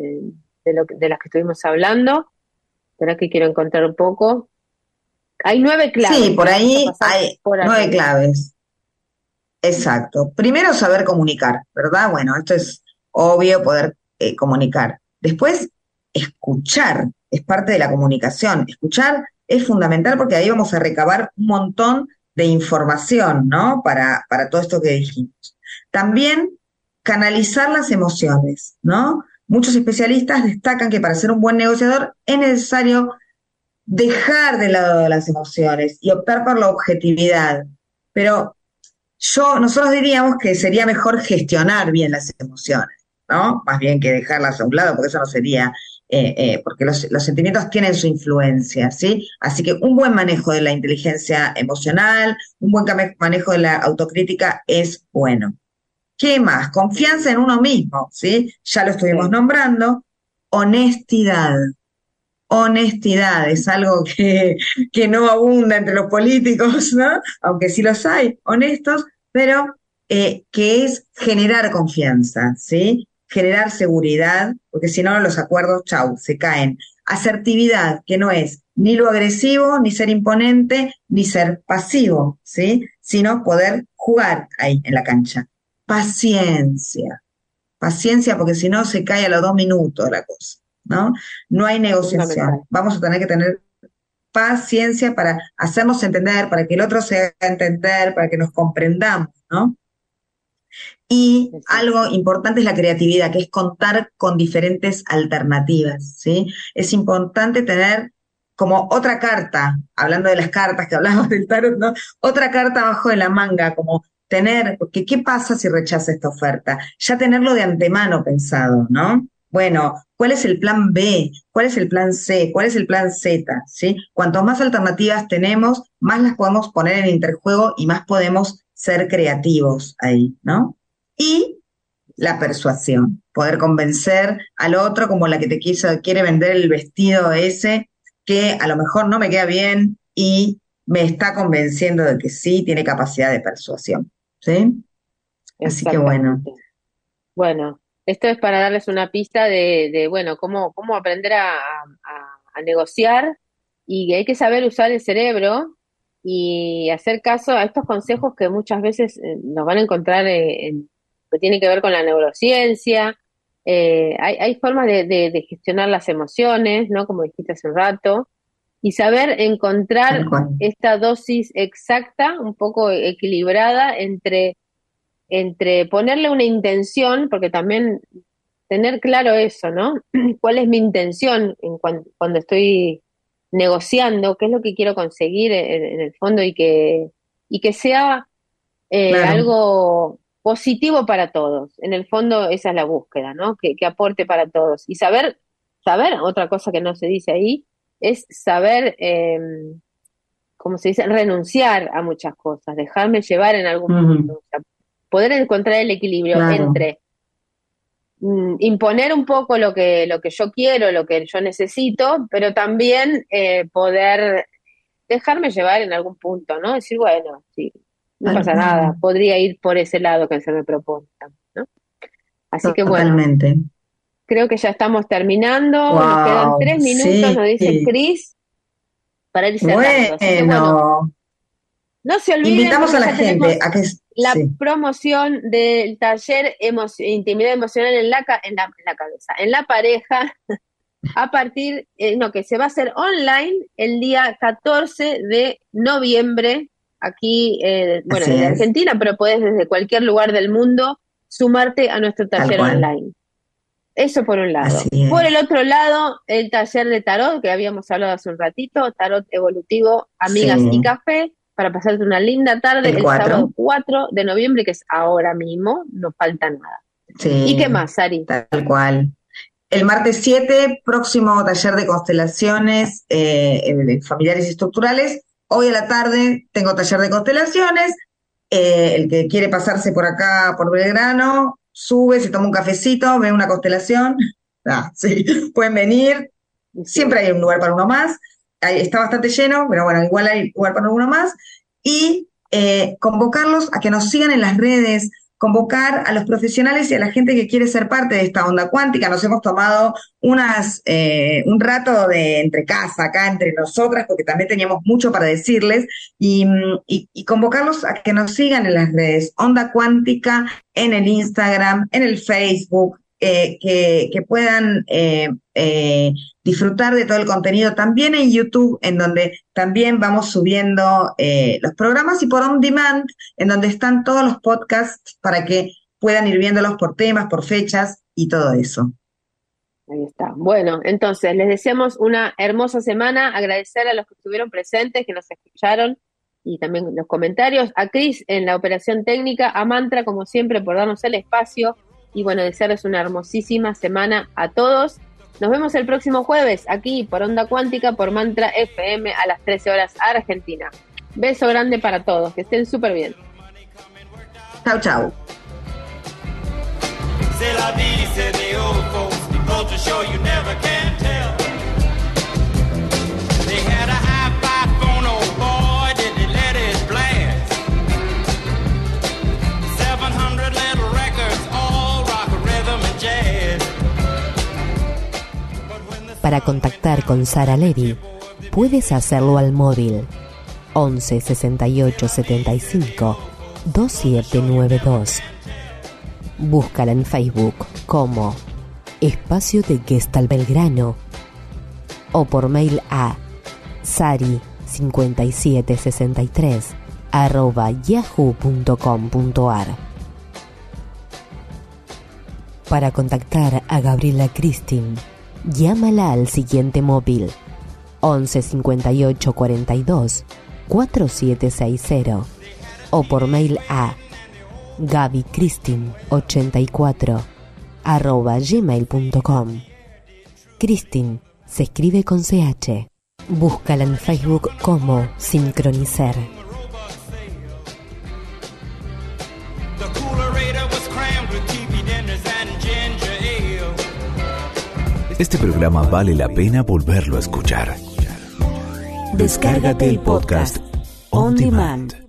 De las que estuvimos hablando. Espera que quiero encontrar un poco. Hay 9 Sí, claves, por pero vamos a ahí pasar hay por 9 arriba. claves. Exacto. Primero, saber comunicar, ¿verdad? Bueno, esto es obvio, poder comunicar. Después, escuchar, es parte de la comunicación. Escuchar es fundamental porque ahí vamos a recabar un montón de información, ¿no? Para todo esto que dijimos. También canalizar las emociones, ¿no? Muchos especialistas destacan que para ser un buen negociador es necesario dejar de lado las emociones y optar por la objetividad. Pero nosotros diríamos que sería mejor gestionar bien las emociones, ¿no? Más bien que dejarlas a un lado, porque eso no sería, porque los sentimientos tienen su influencia, ¿sí? Así que un buen manejo de la inteligencia emocional, un buen manejo de la autocrítica es bueno. ¿Qué más? Confianza en uno mismo, ¿sí? Ya lo estuvimos nombrando. Honestidad. Honestidad es algo que no abunda entre los políticos, ¿no? Aunque sí los hay, honestos, pero que es generar confianza, ¿sí? Generar seguridad, porque si no los acuerdos, chau, se caen. Asertividad, que no es ni lo agresivo, ni ser imponente, ni ser pasivo, ¿sí? Sino poder jugar ahí en la cancha. Paciencia, porque si no se cae a los 2 minutos la cosa, ¿no? No hay negociación. Vamos a tener que tener paciencia para hacernos entender, para que el otro se haga entender, para que nos comprendamos, ¿no? Y algo importante es la creatividad, que es contar con diferentes alternativas, ¿sí? Es importante tener como otra carta, hablando de las cartas que hablamos del tarot, ¿no? Otra carta abajo de la manga, como tener, porque ¿qué pasa si rechaza esta oferta? Ya tenerlo de antemano pensado, ¿no? Bueno, ¿cuál es el plan B? ¿Cuál es el plan C? ¿Cuál es el plan Z? ¿Sí? Cuanto más alternativas tenemos, más las podemos poner en interjuego y más podemos ser creativos ahí, ¿no? Y la persuasión, poder convencer al otro como la que te quiere vender el vestido ese, que a lo mejor no me queda bien y me está convenciendo de que sí tiene capacidad de persuasión, ¿sí? Así que bueno. Bueno, esto es para darles una pista de bueno, cómo aprender a negociar, y hay que saber usar el cerebro y hacer caso a estos consejos que muchas veces nos van a encontrar que tienen que ver con la neurociencia. Hay formas de gestionar las emociones, ¿no? Como dijiste hace un rato, y saber encontrar esta dosis exacta, un poco equilibrada entre ponerle una intención, porque también tener claro eso, ¿no? ¿Cuál es mi intención cuando estoy negociando? ¿Qué es lo que quiero conseguir en el fondo? Y que sea algo positivo para todos. En el fondo esa es la búsqueda, ¿no? Que aporte para todos. Y saber, otra cosa que no se dice ahí, es saber, ¿cómo se dice? Renunciar a muchas cosas, dejarme llevar en algún momento. O sea, poder encontrar el equilibrio entre imponer un poco lo que yo quiero, lo que yo necesito, pero también poder dejarme llevar en algún punto, ¿no? Decir, bueno, sí, no pasa nada, podría ir por ese lado que se me propone, ¿no? Así que bueno, creo que ya estamos terminando, nos quedan 3 minutos, nos dice Cris, para ir cerrando. Así que bueno, no se olviden, invitamos a la gente a que la promoción del taller Intimidad Emocional en la cabeza, en la pareja, a partir, que se va a hacer online el día 14 de noviembre, aquí, en Argentina, pero podés desde cualquier lugar del mundo sumarte a nuestro taller online. Eso por un lado. Por el otro lado, el taller de tarot, que habíamos hablado hace un ratito, tarot evolutivo, amigas y café, para pasarte una linda tarde el sábado 4 de noviembre, que es ahora mismo, no falta nada. ¿Y qué más, Sari? Tal cual. El martes 7, próximo taller de constelaciones familiares y estructurales. Hoy a la tarde tengo taller de constelaciones. El que quiere pasarse por acá, por Belgrano, sube, se toma un cafecito, ve una constelación. Pueden venir. Siempre hay un lugar para uno más. Está bastante lleno, pero bueno, igual hay lugar para uno más. Y convocarlos a que nos sigan en las redes, convocar a los profesionales y a la gente que quiere ser parte de esta onda cuántica. Nos hemos tomado un rato entre casa, acá entre nosotras, porque también teníamos mucho para decirles, y convocarlos a que nos sigan en las redes, Onda Cuántica, en el Instagram, en el Facebook, que puedan disfrutar de todo el contenido también en YouTube, en donde también vamos subiendo los programas, y por On Demand, en donde están todos los podcasts para que puedan ir viéndolos por temas, por fechas y todo eso. Ahí está. Bueno, entonces les deseamos una hermosa semana, agradecer a los que estuvieron presentes, que nos escucharon y también los comentarios, a Cris en la operación técnica, a Mantra como siempre por darnos el espacio y bueno, desearles una hermosísima semana a todos. Nos vemos el próximo jueves aquí por Onda Cuántica, por Mantra FM a las 13 horas Argentina. Beso grande para todos, que estén súper bien. Chau, chau. To show you never can tell. They had a hi-fi phone, oh boy, did they let it blast. 700 little records, all rock, rhythm and jazz. Para contactar con Sara Levy, puedes hacerlo al móvil 11 68 75 2792. Búscala en Facebook como Espacio de Gestalt Belgrano o por mail a sari5763@yahoo.com.ar. Para contactar a Gabriela Cristin, llámala al siguiente móvil 11 58 42 4760 o por mail a gabicristin84@gmail.com. Cristin se escribe con CH. Búscala en Facebook como Sincronicer. Este programa vale la pena volverlo a escuchar. Descárgate el podcast On Demand.